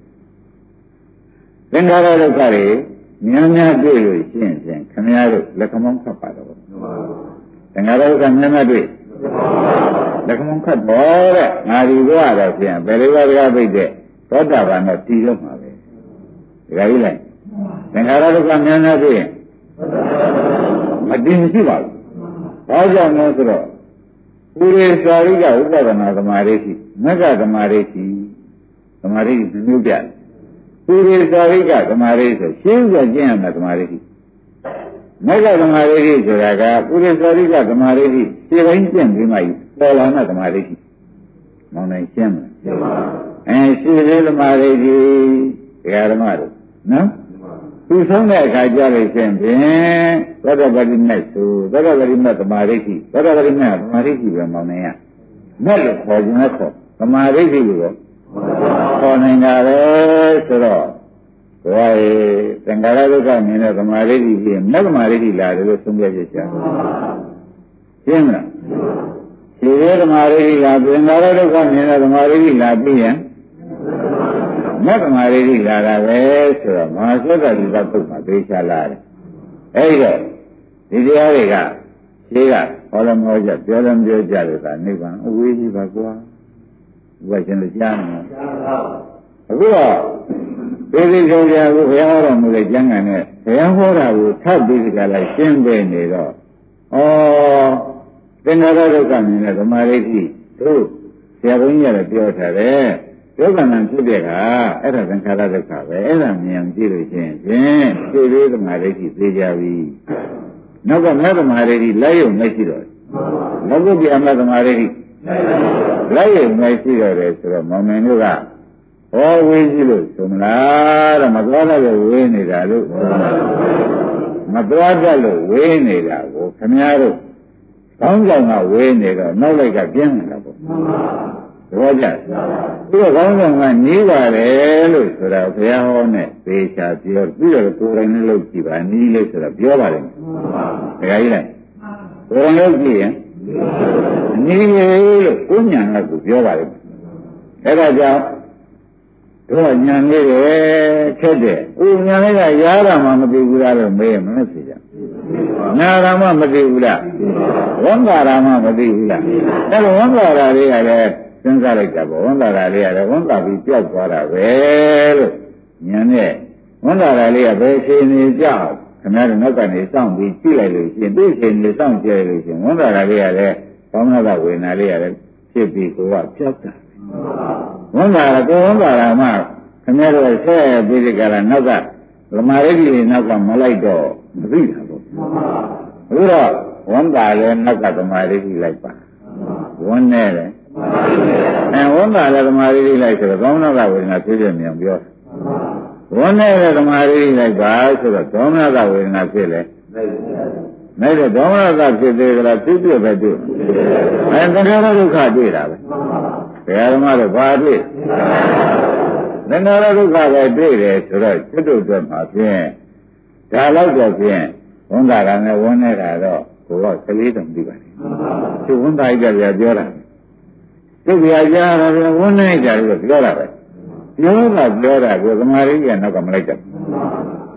သင်္ခါရဒုက္ခတွေများများတွေ့လို့ရှင်းရှင်းခင်ဗျားတို့လက်ခမောင်းခတ်ပါတော့သင်္ခါရဒုက္ခများများတွေ့လက်ခမောင်းခတ်တော့တဲ့ငါဒီဘဝတော့ဖြင့်ဘယ်လိုပါးကားပိတ်တဲ့သောတာပန်တော့တည်လို့မှာပဲဒကာကြီးလိုက်သင်္ခါရဒုက္ခများများတွေ့ရင်မတည်မရှိပါဘူးဘာကြောင့်လဲဆိုတော့ပုရိသာရိကဥပဒနာသမာဓိရှိမက္ခသမာဓိရှိသမာဓိမျိုးပြပုရိသာရိကသမာဓိဆိုရှင်းပြကျင့်ရမယ်သမာဓိရှိမက္ခသမာဓိရှိဆိုတာကပုရိသာရိကသမာဓိရှိခြေပိုင်းကျင့်ပြီးမှပေါ်လာတဲ့သမာဓိရှိမောင်နိုင်ရှင်းမယ်ရှင်းပါအဲရှင်းသေးသမာဓိရှိဒကာဓမ္မတို့နော်သူဆုံးတဲ့အခါကြလို့ရှင်းဖြင့်သတ္တပတိမဲ့ဆိုသတ္တပတိမဲ့သမာဓိရှိသတ္တပတိမဲ့သမာဓိရှိပဲမောင်နိုင်ရမဲ့လို့ခေါ်ခြင်းနဲ့ခေါ်သမာဓိရှိလို့ခေါ်နိုင်တာပဲဆိုတော့ဘုရားရဲ့သင်္ခါရဒုက္ခမြင်တဲ့သမာဓိရှိရင်မဲ့သမာဓိရှိလာတယ်လို့ဆုံးဖြတ်ချက်ရှာရှင်းမလားဒီရဲ့သမာဓိရှိလာသင်္ခါရဒုက္ခမြင်တဲ့သမာဓိရှိလာပြီးရင်မက္ခမာရိဋ္ဌိလာတာပဲဆိုတော့မဟာသက္ကရိတပုဒ်မှာသိချလာတယ်အဲဒီတော့ဒီတရားတွေကရှင်းကဟောလည်းမဟောကြပြောလည်းပြောကြလို့ကနိဗ္ဗာန်အဝေးကြီးပါကွာဘုရားရှင်လည်းကြားနေတယ်အခုတော့ဒီဒီကြောင့်ကြာကိုဘုရားဟောတော်မူတဲ့ကျမ်းဂန်နဲ့ဘုရားဟောတာကိုထပ်ပြီးကြလိုက်ရှင်းပေးနေတော့ဩသင်္ခါရဒုက္ခမြင်တဲ့ဓမ္မရိဋ္ဌိတို့ဆရာဘုန်းကြီးကလည်းပြောထားတယ်ဒုက္ခနာဖြစ်တဲ့ကအဲ့ဒါသင်္ခါရဒုက္ခပဲအဲ့ဒါမြင်ကြည့်လို့ရှိရင်ဖြင့်သိသေးသမာဓိရှိသေးကြပြီနောက်ကမဲ့သမာဓိရှိလိုက်ရုံမရှိတော့နောက်ကပြအမဲ့သမာဓိရှိလိုက်ရုံမရှိတော့တယ်ဆိုတော့မောင်မင်းတို့ကဟောဝေးကြီးလို့ဆိုမလားတော့မသွားတတ်လို့ဝေးနေတာလို့မသွားတတ်လို့ဝေးနေတာကိုခမည်းတော်ကောင်းကြောင်ကဝေးနေတော့နောက်လိုက်ကပြင်းနေတာပေါ့ဘောကြသူကကောင်းဆောင်ကနေပါတယ်လို့ဆိုတာဘုရားဟောနဲ့သေချာပြောပြီးတော့ကိုယ်တိုင်နဲ့လုပ်ကြည့်ပါနီးလို့ဆိုတာပြောပါတယ်ဒကာကြီးလိုက်ကိုယ်တိုင်လုပ်ကြည့်ရင်နီးလေလို့ကိုယ်ညာကကိုပြောပါတယ်အဲ့ဒါကြောင့်တို့ညာလေးတယ်ခက်တယ်ဦးညာလေးကရားတာမှမသိဘူးလားလို့မေးရမလို့ဖြေကြနာရမမသိဘူးလားဝန္တာရမမသိဘူးလားအဲ့တော့ဝန္တာရာတွေကလည်းစဉ်းစားလိုက်တာပေါ့ဝန်တာရာလေးရတယ်ဝန်တာပြီးပြောက်သွားတာပဲလို့ဉာဏ်နဲ့ဝန်တာရာလေးကဘယ်အချိန်နေကြောက်ခင်ဗျားတို့နောက်ကနေစောင့်ပြီးကြည့်လိုက်လို့ရှိရင်ဒီအချိန်နေစောင့်ကြည့်လိုက်လို့ရှိရင်ဝန်တာရာလေးရတယ်ဘောင်းနာကဝေနာလေးရတယ်ဖြစ်ပြီးကိုကပြောက်တာဝန်တာရာကိုဝန်တာရာမှခင်ဗျားတို့ဆက်ပြီးဒီကလာနောက်ကဓမ္မရိဋ္ဌိနောက်ကမလိုက်တော့မသိတာပေါ့အခုတော့ဝန်တာလည်းနောက်ကဓမ္မရိဋ္ဌိလိုက်ပါဝန်နဲ့လေအဲဝန္တာလည်းသမာဓိလိုက်ဆိုတော့ကောင်းနာကဝေဒနာဖြစ်ပြမြန်ပြောဝန္နဲ့လည်းသမာဓိလိုက်ပါဆိုတော့ကောင်းနာကဝေဒနာဖြစ်လေနိုင်တဲ့ကောင်းနာကဖြစ်သေးကြလားပြည့်ပြည့်ပဲတွေ့အဲသင်္ခါရဒုက္ခတွေ့တာပဲဘယ်ဓမ္မတော့ဘာတွေ့သင်္ခါရဒုက္ခပဲတွေ့တယ်ဆိုတော့ကျွတ်တို့အတွက်မှာဖြင့်ဒါတော့တော့ဖြင့်ဝန္တာကလည်းဝန်းနေတာတော့ကိုယ်ကကလေးတုံပြီးပါတယ်သူဝန္တာကြီးကပြောတာသူပြကြားတာကဝန်းနေကြတယ်လို့ပြောတာပဲပြောတာပြောတာကိုသမာဓိကနောက်ကမလိုက်တတ်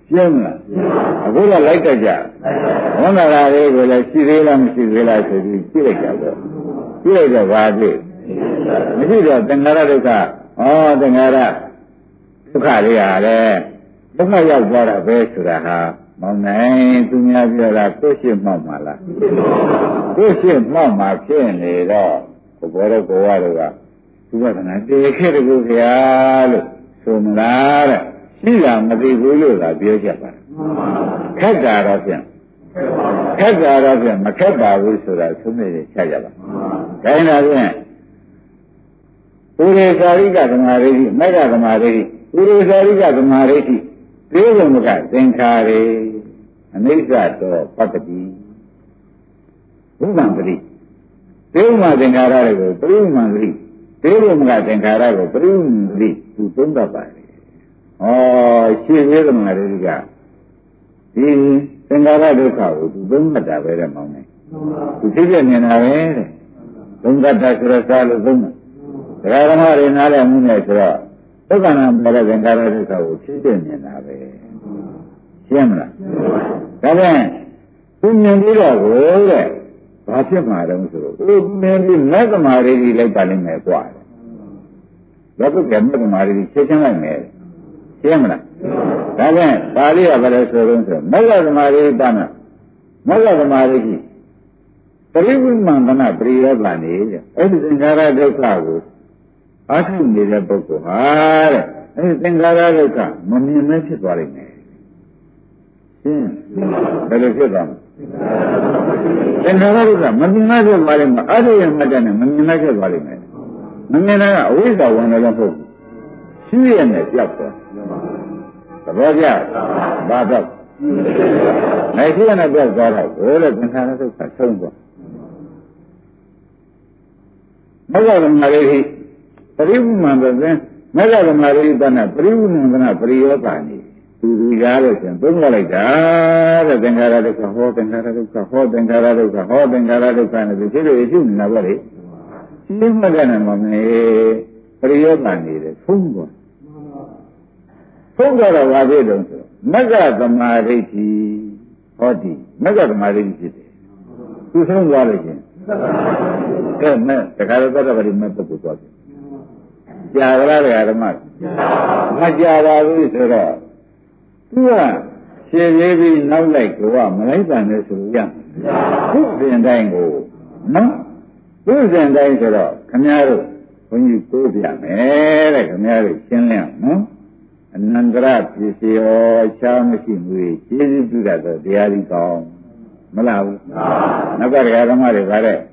ရှင်းမလားအခုတော့လိုက်တတ်ကြဝန္ဒရာလေးကိုလည်းရှိသေးလားမရှိသေးလားဆိုပြီးကြည့်လိုက်ကြတော့ကြည့်လိုက်တော့ဘာဖြစ်မရှိတော့သင်္ခါရဒုက္ခဩသင်္ခါရဒုက္ခလေးဟာလေဒုက္ခရောက်သွားတာပဲဆိုတာဟာမောင်နိုင်သူများပြောတာကိုယ်ရှိမှောက်မှာလားကိုယ်ရှိမှောက်မှာဖြစ်နေတော့ဘယ်တော့ကိုယ်ရတော့ကသူကကနာတည်ခဲ့တယ်ကိုဗျာလို့ဆိုမလားတဲ့ရှိတာမသိဘူးလို့သာပြောချက်ပါခက်တာတော့ပြန်ခက်တာတော့ပြန်မခက်ပါဘူးဆိုတာသုံးနေချကြပါဒါရင်တော့ပြန်ပုရိသာရိကသမာဓိမက္ခသမာဓိပုရိသာရိကသမာဓိသေဝမကသင်္ခါရေအနိစ္စတောပတ္တိဘုမံပတိသေဝမသင်္ခါရတွေကိုပရိမံပတိသေဝမကသင်္ခါရကိုပရိမံပတိသူသုံးတတ်ပါတယ်ဩရှင်းသေးသမာဓိကဒီသင်္ခါရဒုက္ခကိုသူသုံးတတ်တာပဲတဲ့မောင်နေသူသိပြနေတာပဲတဲ့သုံးတတ်တာဆိုတော့စားလို့သုံးတာဒကာဓမ္မတွေနားလည်မှုနဲ့ဆိုတော့ဒုက္ခနာပေါ်တဲ့သင်္ခါရဒုက္ခကိုသိပြနေတာပဲရှင်းမလားဒါပြန်သူမြင်ပြီးတော့ကိုတဲ့ဘာဖြစ်မှာတုံးဆိုတော့သူမြင်ပြီးလက်သမာဓိကြီးလိုက်ပါလိမ့်မယ်กว่าလက်ပုတ်ကမက်သမာဓိကြီးချက်ချင်းလိုက်မယ်ရှင်းမလားဒါပြန်ပါဠိကဘာလဲဆိုတော့ဆိုမက်သမာဓိတဏမက်သမာဓိကြီးပရိဝိမန္တနာပရိယောဂနေတဲ့အဲ့ဒီသင်္ခါရဒုက္ခကိုအားထုတ်နေတဲ့ပုဂ္ဂိုလ်ဟာတဲ့အဲ့ဒီသင်္ခါရဒုက္ခမမြင်မဲဖြစ်သွားလိမ့်မယ်ရှင်းဘယ်လိုဖြစ်သွားမလဲသင်္ခါရဒုက္ခမမြင်မဲဖြစ်သွားလိမ့်မယ်အရိယမတ္တနဲ့မမြင်မဲဖြစ်သွားလိမ့်မယ်မမြင်တာကအဝိဇ္ဇာဝင်တယ်လို့ဟုတ်ရှိရနဲ့ပြောက်သွားသဘောကျဘာတော့နိုင်ရှိရနဲ့ပြောက်သွားတော့ဘယ်လိုသင်္ခါရဒုက္ခဆုံးသွားမဂ္ဂဓမ္မရိဟိပရိဝိမန္တသင်မဂ္ဂဓမ္မရိဟိတနာပရိဝိမန္တနာပရိယောပါနေသူဒီကားလို့ဆိုရင်သုံးလိုက်တာတဲ့သင်္ခါရဒုက္ခဟောသင်္ခါရဒုက္ခဟောသင်္ခါရဒုက္ခဟောသင်္ခါရဒုက္ခနဲ့ဒီလိုအရှိနေတာပေါ့လေရှင်းမှတ်တယ်မမေပရိယောပါနေတယ်ဖုံးသွားဖုံးတော့ဘာဖြစ်တုံးဆိုမဂ္ဂဓမ္မရိဟိဟောဒီမဂ္ဂဓမ္မရိဟိဖြစ်တယ်သူဆုံးသွားလို့ရှင်ကဲမဲ့တခါတော့တော့ဗတိမဲ့ပုဂ္ဂိုလ်သွားပြီကြာကြလားဓမ္မမကြာပါဘူးဆိုတော့သူကရှင်းသေးပြီးနောက်လိုက်ကိုကမလိုက်ပါနဲ့ဆိုရသူ့စဉ်တိုင်းကိုနော်သူ့စဉ်တိုင်းဆိုတော့ခမည်းတော်ဘုန်းကြီးကိုးပြမယ်တဲ့ခမည်းတော်ရှင်းလင်းနော်အနန္တရပစ္စယောချားမရှိမှုကျေးဇူးပြုတတ်သောတရားကြီးကောင်းမလားဘူးနောက်ကဓမ္မတွေဗါတဲ့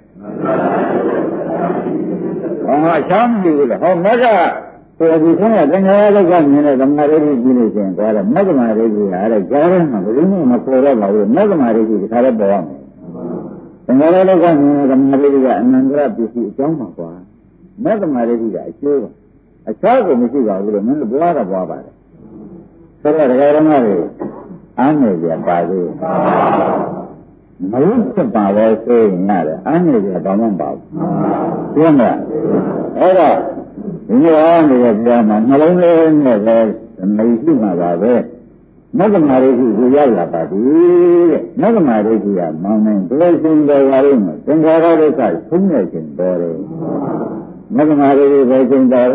ဟောအချမ်းမလို့ဟောမက်ကကိုယ်ဒီဆုံးကသင်္ခါရဒုက္ခမြင်တဲ့ဓမ္မရိပ်ကြီးလို့ရှင်သွားတယ်မက္ကမရိပ်ကြီးဟာတဲ့ကြားထဲမှာဘယ်လိုမှမပေါ်တော့ပါဘူးမက္ကမရိပ်ကြီးဒီခါတော့ပေါ်ရမယ်သင်္ခါရဒုက္ခမြင်တဲ့ဓမ္မရိပ်ကြီးကအနန္တရပစ္စည်းအကြောင်းပါကွာမက္ကမရိပ်ကြီးကအကျိုးပါအခြားကိုမရှိပါဘူးလို့မင်းတို့ဘွားတော့ဘွားပါတယ်ဆိုတော့ဒကာဓမ္မတွေအားနေကြပါသေးမလို့စပါပဲဆိုရင်ရတယ်အားနေကြဘာမှမပါဘူးရှင်းမလားအဲ့တော့ဒီလိုအားနေတဲ့ကြားမှာနှလုံးလေးနဲ့ပဲမရှိမှာပါပဲမဂ္ဂမရိရှိကိုရောက်လာပါပြီတဲ့မဂ္ဂမရိရှိကမောင်းနေဘယ်ရှင်တော်ပါလိမ့်မယ်သင်္ခါရဒုက္ခဆုံးနေခြင်းတော်တယ်မဂ္ဂမရိရှိဘယ်ရှင်တော်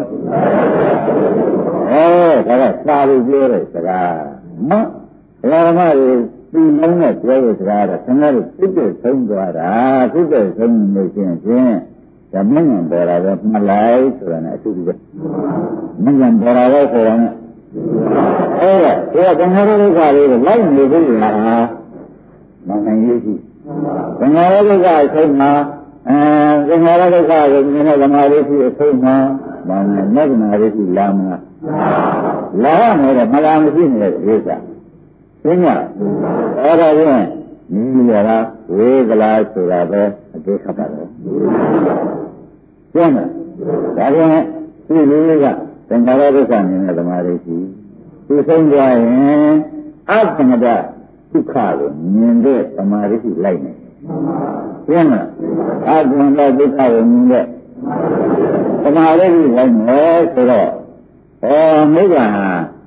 အဲဒါကစာလို့ပြောတဲ့စကားနော်ဓမ္မတွေဒီလုံးနဲ့ပြောတဲ့စကားကဆန္ဒတွေပြည့်ပြည့်ဆုံးသွားတာပြည့်ပြည့်ဆုံးနေခြင်းချင်းဓမ္မဉာဏ်ပေါ်လာတော့မှတ်လိုက်ဆိုတာနဲ့အတူတူပဲမဉာဏ်ပေါ်လာတော့ဆိုတာနဲ့အဲ့ဒါဒီကသင်္ခါရဒုက္ခလေးကိုလိုက်နေပြီလားမနိုင်ရရှိသင်္ခါရဒုက္ခအဆုံးမှာအဲသင်္ခါရဒုက္ခကိုမြင်တဲ့ဓမ္မလေးရှိအဆုံးမှာမနိုင်မဂ္ဂနာလေးရှိလာမလားလာရမယ်မလားမရှိနေတဲ့ဥစ္စာသိညာအဲ့ဒါရင်ညီရတာဝေကလာဆိုတာပဲအသေးခတ်တာတော့ကျမ်းဒါပြန်ဒီလူတွေကသင်္ခါရဒုက္ခမြင်တဲ့ဓမ္မတွေရှိသူဆုံးသွားရင်အသင်္ကတဒုက္ခကိုမြင်တဲ့ဓမ္မတွေရှိလိုက်နေကျမ်းအသင်္ကတဒုက္ခကိုမြင်တဲ့ဓမ္မတွေရှိလိုက်နေဆိုတော့ဟောမိဂ္ဂဟာ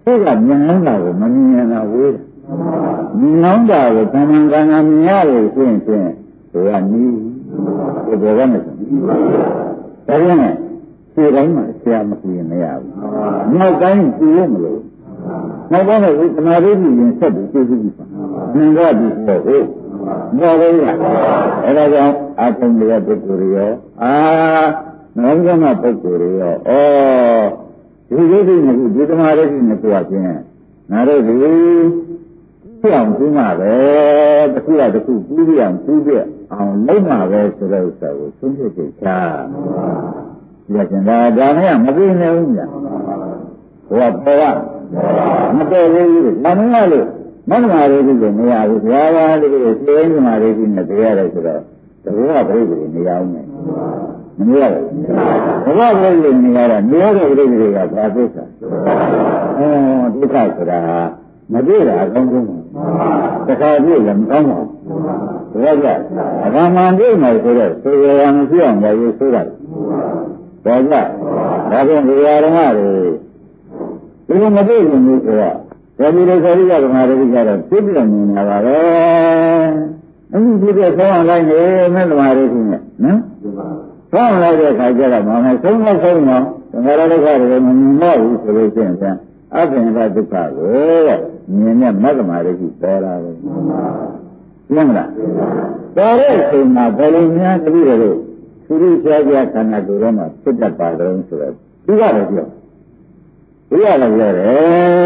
သူကမြင်လုံးတာကိုမမြင်တာဝေးတယ်မြင်လုံးတာကိုကံကံကံမြင်ရလို့ရှိရင်ဖြင့်သူကနီးဒီဘောကနဲ့ဒါကြောင့်ခြေတိုင်းမှာဆရာမကြည့်ရင်မရဘူးနောက်တိုင်းကြည့်လို့မလို့နောက်ပိုင်းတော့သမာဓိရင်ဆက်ပြီးသိသိပါအင်္ဂါဒီပေါ့ဟုတ်မော်လေးလားအဲဒါကြောင့်အာထုံရပုဂ္ဂိုလ်ရောအာနောင်ကမပုဂ္ဂိုလ်ရောဩဒီလိုဒီနေ့ဒီသမာဓိနဲ့ကြွားခြင်းငါတို့ဒီပြောင်းပြီးမှပဲတစ်ခုတစ်ခုပြီးပြအောင်ပြီးပြအောင်လုပ်မှာပဲဆိုတဲ့ဥစ္စာကိုသုံးဖြတ်ကြချာဒီကဒါဒါနဲ့မသိနေဘူးညာဟိုကပေါ်ကမတော်ဘူး။ဘာမှမလို့မနမာလေးကြီးနေရဘူး။ဘာသာလေးကြီးစေင်းမာလေးကြီးနဲ့တရားရတယ်ဆိုတော့တဘောကပြိတ္တိနေရအောင်မယ်။မနေရဘူး။တဘောပြိတ္တိနေရတာနေရတဲ့ပြိတ္တိတွေကဘာသစ္စာ။အော်ဒုက္ခဆိုတာမတွေ့တာအကောင်းဆုံး။တခါပြည့်လည်းမကောင်းပါဘူး။ဒါကြအကမှန်ပြည့်မယ်ဆိုတော့သေရံမရှိအောင်လည်းရေးဆိုတာ။ဒါကြဒါဖြင့်ဒီရဓမ္မတွေဒီလိုမသိဘူးလို့ဆိုတော့ဒါဒီလိုခရီးရကမာရိကတော့သိပြနေမှာပါပဲအခုဒီကဆောင်းလိုက်နေမဲ့သမားတွေကြီးနဲ့နော်ဆောင်းလိုက်တဲ့ခါကျတော့မှမဆုံးမဆုံးတော့သမားတော်ကလည်းမမြင်တော့ဘူးဆိုလို့ရှိရင်အပင်ကဒုက္ခကိုမြင်တဲ့မက္ကမာရိကြီးပေါ်လာတယ်ရှင်းမလားပေါ်တဲ့အချိန်မှာဘယ်လိုများတပည့်တော်သူတို့ရှားရှားခန္ဓာကိုယ်ထဲမှာဖြစ်တတ်ပါတော့ဆိုတော့သူကလည်းပြောဒီရလည်းပြောတယ်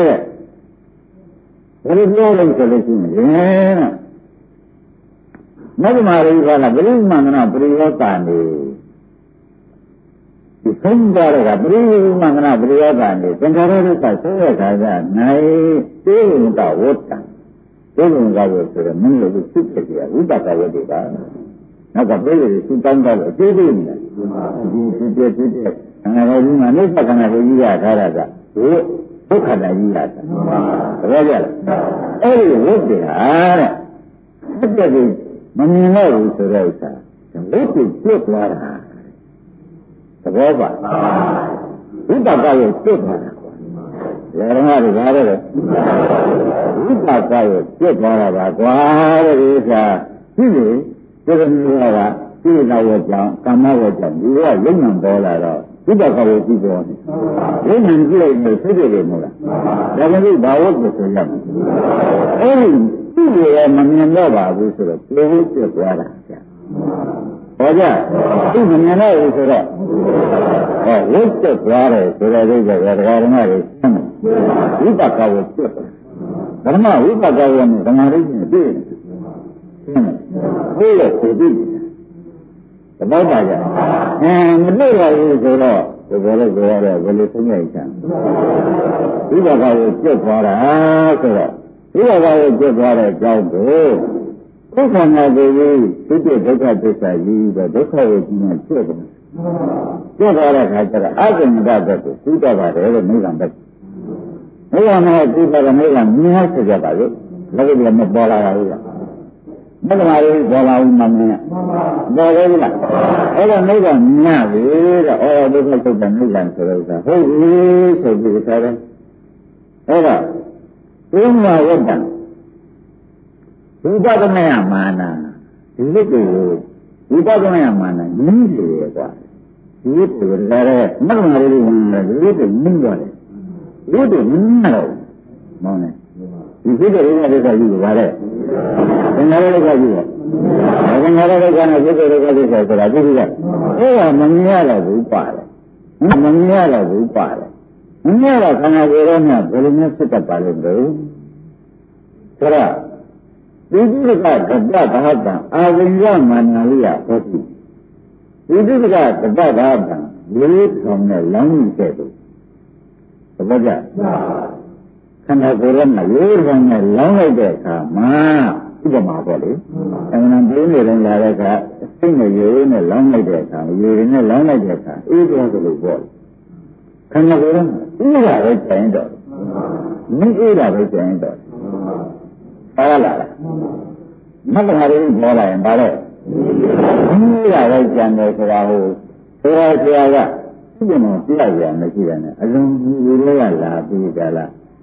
ဘယ်လိုပြောလို့ဆိုလို့ရှိရင်မဂ္ဂမရိကလာပရိမန္တနာပရိယောတာနေဒီဆုံးကြရတာပရိမန္တနာပရိယောတာနေသင်္ခါရဒုက္ခဆိုတဲ့ခါကျနိုင်သိရင်ကဝတ္တသိရင်ကဝတ္တဆိုတော့မင်းတို့သိဖြစ်ကြဝိပဿနာဝတ္တပါနောက်ကပြည့်ရည်သူတောင်းတော့အသေးသေးနေဒီဒီဒီဒီအနာဂတ်မှာနိစ္စခန္ဓာကိုကြီးရထားတာကဒုက္ခတကြီးရတာသဘောကျလားအဲ့ဒီဝိတ္တဟာတဲ့ဆက်တဲ့ဒီမမြင်တော့ဘူးဆိုတဲ့ဥစ္စာဝိတ္တပြတ်သွားတာသဘောပါဝိတ္တကရဲ့ပြတ်သွားတာရဟန်းတွေဘာလဲဝိတ္တကရဲ့ပြတ်သွားတာပါကွာတဲ့ဒီဥစ္စာဒီလိုဒီလိုမျိုးကဒီလိုဝကြောင့်ကာမဝကြောင့်ဒီကလုံနံပေါ်လာတော့ဝိပဿနာကိုကြည့်ပေါ်နေ။ဒီနံကြည့်လိုက်လို့သိတယ်မဟုတ်လား။ဒါကြောင့်ဘာဝတ်ကိုဆိုရမယ်။အဲဒီသူ့ရဲ့မမြင်တော့ပါဘူးဆိုတော့ပြေဖို့ပြသွားတာဗျာ။ဟောကြ။သူ့မမြင်တော့ဘူးဆိုတော့ဟောဝတ်တက်သွားတယ်ဆိုတဲ့ဒိဋ္ဌိကဒကာဓမ္မတွေဆန်းတယ်။ဝိပဿနာကိုပြတ်တယ်။ဓမ္မဝိပဿနာကိုနဲ့ဓမ္မရိပ်နဲ့ပြည့်တယ်။ရှင်းတယ်။ဘိလို့ဆိုပြီးသဘောပါကြ။အဲမတွေ့ပါဘူးဆိုတော့ဒီဘောလေးကိုရတော့ဘယ်လိုသုံးရချင်။ဒီဘက်ကကိုပြတ်သွားတာဆိုတော့ဒီဘက်ကကိုပြတ်သွားတဲ့အကြောင်းကိုဒုက္ခနာကိုသိတဲ့ဒုက္ခသစ္စာကြီးတော့ဒုက္ခကိုကြည့်မှပြတ်တယ်။ပြတ်သွားတဲ့အခါကျတော့အကင်္ဂဘက်ကိုသိတတ်ပါတယ်လို့မိဂံဘက်။မိဂံနဲ့သိတဲ့မိဂံမြင်ရဆက်ကြပါလို့လည်းလည်းမပေါ်လာဘူးလား။မဂ္ဂမာရိပေါ်လာဦးမှမင်းပေါ်လေလားအဲ့တော့မိဂ္ဂညပြီတဲ့အော်ဒုက္ခသုတ်တဲ့မိဂ္ဂဆိုတော့ဟုတ်ပြီဆိုပြီးခါတယ်အဲ့တော့ဘုရားဝတ္တဝိပဿနာမာနာဒီလိုကိုဝိပဿနာမာနာနည်းလေကွာဒီလိုကိုလည်းမဂ္ဂမာရိဝင်တယ်ဒီလိုကိုနည်းရတယ်ဒီလိုကိုနည်းတော့မောင်းတယ်ဒီစိတ်တွေနဲ့ဒုက္ခကြီးကိုဗါတဲ့သင်္ခါရဒုက္ခကြီးပေါ့သင်္ခါရဒုက္ခနဲ့စိတ်ဒုက္ခဒုက္ခဆိုတာသိပြီလားအဲ့ဒါမမြင်ရတော့ဘူးပါတယ်မမြင်ရတော့ဘူးပါတယ်မမြင်ရတော့ခန္ဓာကိုယ်ရောနဲ့ဘယ်လိုမျိုးဖြစ်တတ်ပါလိမ့်လို့ဆိုတော့ဒီဒုက္ခကတ္တဘာတံအာဝိယမနာလိယဟောတိဒီဒုက္ခကတ္တဘာတံလေးထောင်နဲ့လောင်းနေတဲ့တို့သဘောကျခန္ဓာကိုယ်ရဲ့မှာရိုးရောနဲ့လောင်းလိုက်တဲ့အခါမှာဥပမာပေါ့လေအမှန်တည်းနေတယ်လာတဲ့အခါစိတ်နဲ့ရိုးနဲ့လောင်းလိုက်တဲ့အခါရိုးရင်းနဲ့လောင်းလိုက်တဲ့အခါအေးတော်ဆိုလို့ပေါ့ခန္ဓာကိုယ်ရဲ့အေးတာပဲကျန်တော့မင်းအေးတာပဲကျန်တော့ပါလာလားမက္ကနာရီပေါ်လာရင်ပါလေအေးတာပဲကျန်တယ်ဆိုတာဟိုဆရာဆရာကသူ့ကပြရရမရှိတယ်နဲ့အလုံးကြီးလေးရလာပြီးကြလား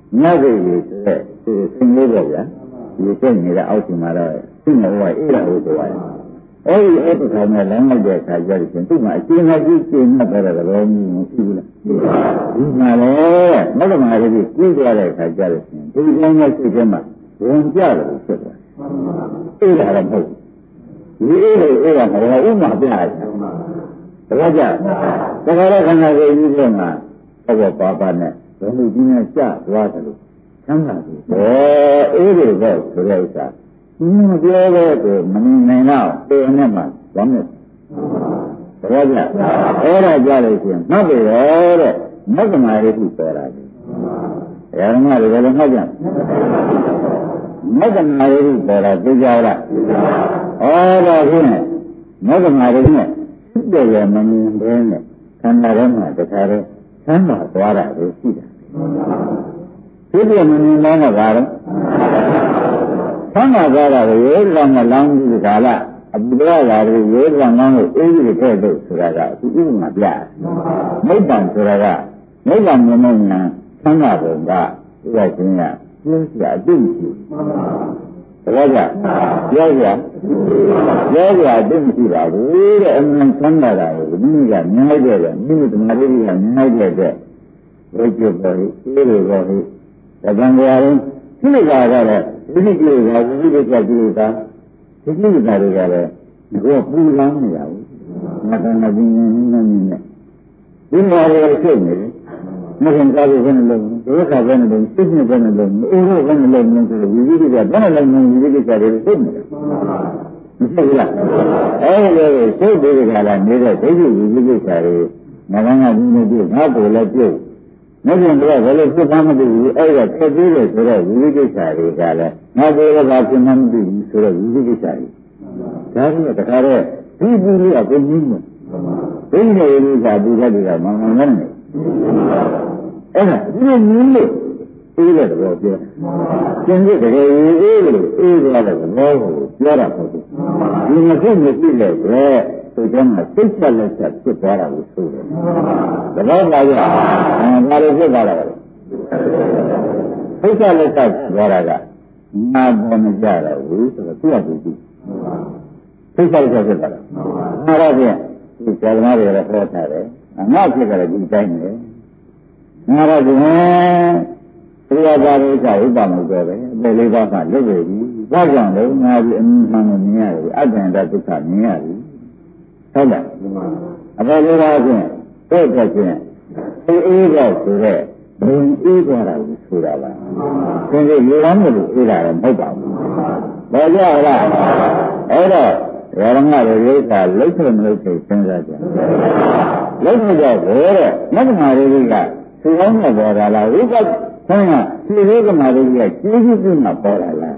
ညစိတ်ကြီးဆိုတဲ့ဒီစိတ်လေးပေါ့ဗျာဒီစိတ်နေတဲ့အောက်ရှင်မှာတော့စိတ်နဲ့ဟိုအေးရဟုတ်တော့ရတယ်အဲ့ဒီအဲ့ဒီခါနဲ့လမ်းလိုက်တဲ့အခါကျတော့ရှင်သူ့မှာအကျဉ်းနဲ့ကြီးကျဉ်းနဲ့ပဲတော့လည်းမရှိဘူးလားဒီမှာလေမက္ကမလေးကြီးကြီးသွားတဲ့အခါကျတော့ရှင်ဒီလိုမျိုးစိတ်ထဲမှာဝင်ကြတယ်ဖြစ်သွားအေးတာလည်းမဟုတ်ဒီအေးလို့အေးတာမဟုတ်ဥမာပြရတယ်တခါကြတခါတော့ခန္ဓာကိုယ်ကြီးကမှဘောပါပါနဲ့ဘယ်လိုကြီးနဲ့ကြသွားတယ်လို့ဆန်းတာပြီဘောအေးလို့ပဲဆိုတဲ့ဥစ္စာဒီမပြောတဲ့ကိုမနိုင်တော့ပေနဲ့မှဘာနဲ့တခါကြအဲ့ဒါကြလို့ရှိရင်မှတ်ပြီရောတဲ့မက္ကမာရိတိပေါ်လာတယ်ဓမ္မတွေလည်းမှတ်ကြမက္ကမာရိတိပေါ်လာသိကြလားဩဒါဖြင့်မက္ကမာရိတိနဲ့စိတ်ရမမြင်ဘဲနဲ့ခန္ဓာထဲမှာတခါတည်းဆန်းပါသွားတာကိုရှိတယ်စိတ်ရမမြင်ဘဲနဲ့ဘာလဲဆန်းပါသွားတာကိုရေလမ်းမလောင်းဒီကလာအပူရလာတွေရေလမ်းလောင်းကိုအေးကြီးခဲ့လို့ဆိုတာကအခုဥပမာပြမိတ်တန်ဆိုတာကမိတ်တန်မြင်နေညာဆန်းပါပုံကဒီကချင်းကကျင်းစရာအတိတ်ရှိတကယ်ကြပြောကြပြောကြအတိတ်ရှိပါဘူးတဲ့အမှန်ဆန်းလာတာကိုမိမိကမြင်လိုက်တဲ့မိမိတမာလေးကမြင်လိုက်တဲ့ဝိကျွတ်ပေါ်ပြီးအေးလို့ပေါ်ပြီးတကံကြရင်ဒီလိုကားကတော့ဒီလိုကြည့်ရဝိသုဒ္ဓကြည့်တာဒီလိုကားတွေကလည်းဒီကပူလောင်းနေရဘူးငါကငါပြင်းနေနေနေဒီမှာလည်းဖြစ်နေတယ်မခင်ကားလို့ဘယ်နဲ့လုံးဒုက္ခဘယ်နဲ့လုံးစိတ်နဲ့ဘယ်နဲ့လုံးအိုးဘယ်နဲ့လုံးဆိုတော့ဝိသုဒ္ဓကဘယ်နဲ့လုံးဝိသုဒ္ဓကြတယ်ဖြစ်နေတယ်မရှိဘူးလားအဲ့ဒီစိတ်တွေကလည်းနေတဲ့ဒိဋ္ဌိဝိသုဒ္ဓကြတယ်ငါကငါပြင်းနေပြီငါကိုလည်းပြုတ်မကျင်တော့ဘယ်လိုဖြစ်မှမသိဘူးအဲ့ဒါခက်သေးတယ်ဆိုတော့ဝိသိကိစ္စတွေကလည်းငါကိုယ်ကဖြစ်မှမသိဘူးဆိုတော့ဝိသိကိစ္စတွေဒါကြီးကတခါတော့ဒီပူလေးကပြင်းနေတယ်ဘိနေလေးကပူတဲ့တွေကမမှန်နဲ့အဲ့ဒါဒီလိုမျိုးလို့အေးတဲ့တော့ပြောကျင်တဲ့တကယ်အေးလို့အေးသွားတဲ့ဘောကိုပြောတာပေါ့ဒီမဖြစ်မရှိလဲပဲသူကမှစိတ်ဆက်လက်ဆက်ဖြစ်သွားတာကိုဆိုတယ်။ဒါတော့လာရအောင်ဘာလို့ဖြစ်သွားတာလဲ။စိတ်ဆက်လက်ဆက်သွားတာကနာပေါ်မကြတော့ဘူးဆိုတော့သူ့အတူတူစိတ်ဆက်လက်ဆက်ဖြစ်သွားတာ။ဒါတော့ဖြင့်ဒီဇာတ်နာတွေလည်းဟောထားတယ်။ငါဖြစ်ကြတယ်ဒီတိုင်းပဲ။ငါတော့ဒီတရားပါရိစ္ဆာဥပ္ပမုတ်တော့ပဲအပေလေးပါးမှလွတ်ရပြီ။ဘာကြောင့်လဲငါဒီအမှန်ကိုမြင်ရတယ်အတ္တန္တဒုက္ခမြင်ရတယ်ဟုတ်လားအပေလေးပါးဖြင့်တို့တဲ့ဖြင့်အေးအေးတော့ဆိုတော့ဘုံအေးသွားတာကိုဆိုတာပါသင်တို့လူတော်မျိုးအေးတာတော့မဟုတ်ပါဘူးဘာကြောင့်လဲအဲ့တော့ရဟန်းတွေရိစ္ဆာလိတ်ထမလို့စဉ်းစားကြလိတ်ထကြဘယ်တဲ့မက္ကမာရိကသူကောင်းတဲ့ပေါ်လာလားဝိပဿဆန်းကဒီရိကမာရိကကျေးဇူးပြုမှပေါ်လာလား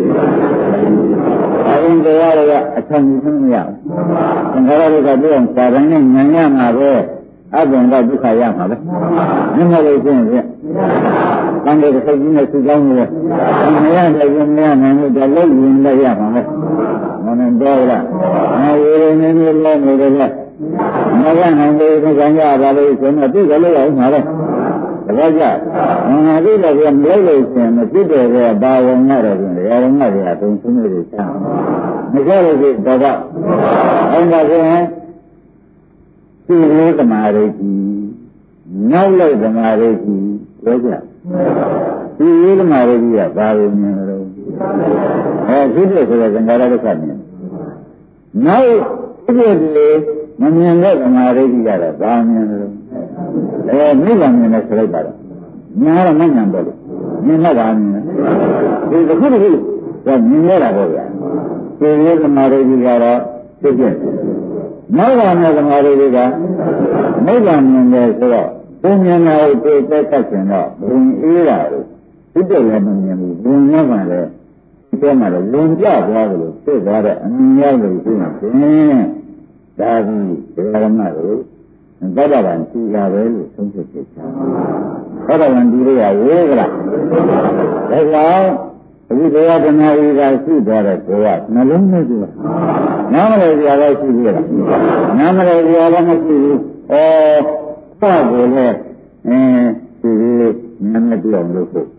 အရင်တရားတွေကအထံကြီးမရဘူးသင်္ခါရတွေကပြောအောင်စာတိုင်းနဲ့ဉာဏ်ရမှာပဲအဘိဓမ္မာဒုက္ခရမှာပဲမြင်မလို့ရှင်းဖြင့်တန်တဲ့စိတ်ကြီးနဲ့သူကောင်းနေတယ်မရတဲ့ရင်မရနိုင်လို့တော့လုံးရင်လည်းရမှာပဲမနတော့လားငါဝေရနေနေလို့နေတယ်လေမရနိုင်လို့ဒီကံရပါလို့ဆိုတော့သူကလည်းအောင်မှာပဲတကယ်ကြငါတို့လည်းမလိုက်လို့ရှင်မဖြစ်တယ်ကဘာဝင်ရတယ်ပြင်ရရမတွေကတုံးဆုံးနေတယ်ချမ်းမကြလို့ဒီတော့ကအဲ့ဒါဆိုရင်ဒီလိုသမာဓိကြီးနောက်လိုက်သမာဓိကြီးပြောကြဒီလိုသမာဓိကြီးကဘာလို့မြင်လို့အဲဖြစ်တယ်ဆိုတော့သင်္ခါရဒုက္ခမြင်နောက်ဖြစ်တယ်မမြင်တဲ့သမာဓိကြီးကတော့ဘာမြင်လို့အဲနိဗ္ဗာန်မြင်တဲ့ဆိုလိုက်ပါတော့ညာတော့မဉဏ်ပေါ့လို့မြင်တော့ပါမြင်ဒီတစ်ခုတစ်ခုကမြင်ရတာပေါ့ဗျာဒီလိုသမာဓိကြီးကတော့ဖြစ်ဖြစ်နောက်လာတဲ့သမာဓိတွေကနိဗ္ဗာန်မြင်တယ်ဆိုတော့ဘုံဉာဏ်ကိုသိတဲ့သက်ရှင်တော့ဘုံအေးတာကိုသိတဲ့လည်းမမြင်ဘူးဘုံဉာဏ်ကလည်းဒီထဲမှာလည်းလွန်ပြသွားတယ်လို့သိသွားတဲ့အမြင်ရောက်လို့ရှိရင်ဒါကြီးဒီဓမ္မကိုသတ္တဗံကြည်ရပဲလို့သုံးဖြတ်ချက်ချာသတ္တဗံဒီလေးရဝေးကြလားဒါကြောင့်အခုတရားဓမ္မဝိသာရှိသွားတဲ့ကိုကနှလုံးနဲ့ကြည့်နားမလဲကြတော့ရှိသေးလားနားမလဲကြတော့မရှိဘူးဩဘာကိုလဲအင်းဒီလေးနားမပြောင်းလို့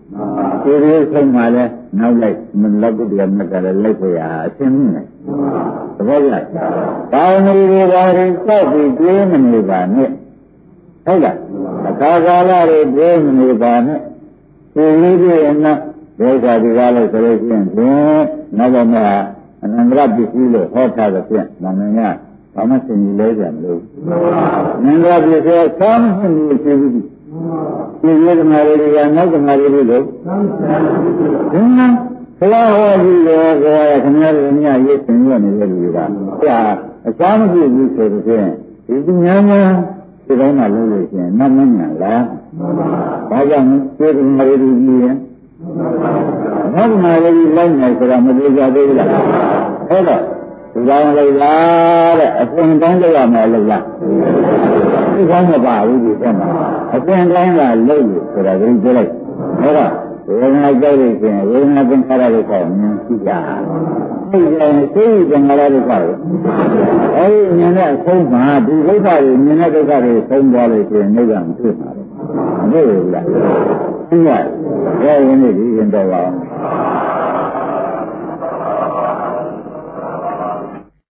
ဒီလိုဆုံးမှလည်းနောက်လိုက်မလောက်ကြရမှာကလည်းလိုက်ပြရအရှင်းနေသဘောကျကောင်းနေတွေပါရင်စောက်ပြီးတွေးမနေပါနဲ့ဟုတ်လားအခါကာလတွေတွေးမနေပါနဲ့ဒီလိုတွေနဲ့ဒေသဒီကားလို့ဆိုလို့ရှိရင်ဖြင့်နောက်တော့မှအနန္တရပစ္စည်းလို့ဟောထားတဲ့ဖြင့်မမင်းကဘာမှသင်ကြီးလဲကြမလို့အနန္တရပစ္စည်းဆောင်းမှုရှိဘူးဒီလိုဓမ္မတွေကနောက်ကဓမ္မတွေလို့ဒီမှာဘုရားဟောပြီးတော့ဘုရားခင်ဗျားတို့မြတ်ရေးသင်ရနေတဲ့လူတွေကကြာအစားမပြည့်ဘူးဆိုတော့ဖြင့်ဒီသူများများဒီတိုင်းမှာလုပ်လို့ရှိရင်နတ်မညာလားဘာကြောင့်ဒီဓမ္မတွေကြီးရင်နောက်ကဓမ္မတွေလိုက်နေဆိုတာမသိကြသေးဘူးလားအဲ့တော့ဒီကောင်လိုက်လားတဲ့အစဉ်တိုင်းကြရမယ်လို့လားဒီကောင်မပါဘူးဒီတက်မှာအစဉ်တိုင်းကလုပ်လို့ဆိုတာကိုပြောလိုက်အဲ့တော့ဝေဒနာကြောက်လို့ရှိရင်ဝေဒနာသင်္ခါရတွေကမြင်ရှိကြသိတယ်သိတဲ့ငါရတွေကအဲ့ဒီမြင်တဲ့အဆုံးမှာဒီဒုက္ခတွေမြင်တဲ့ဒုက္ခတွေဆုံးသွားလို့ရှိရင်နိဗ္ဗာန်ဖြစ်မှာမဟုတ်ဘူးလားသိရတယ်အဲ့ဒီနေ့ဒီရင်တော့ပါ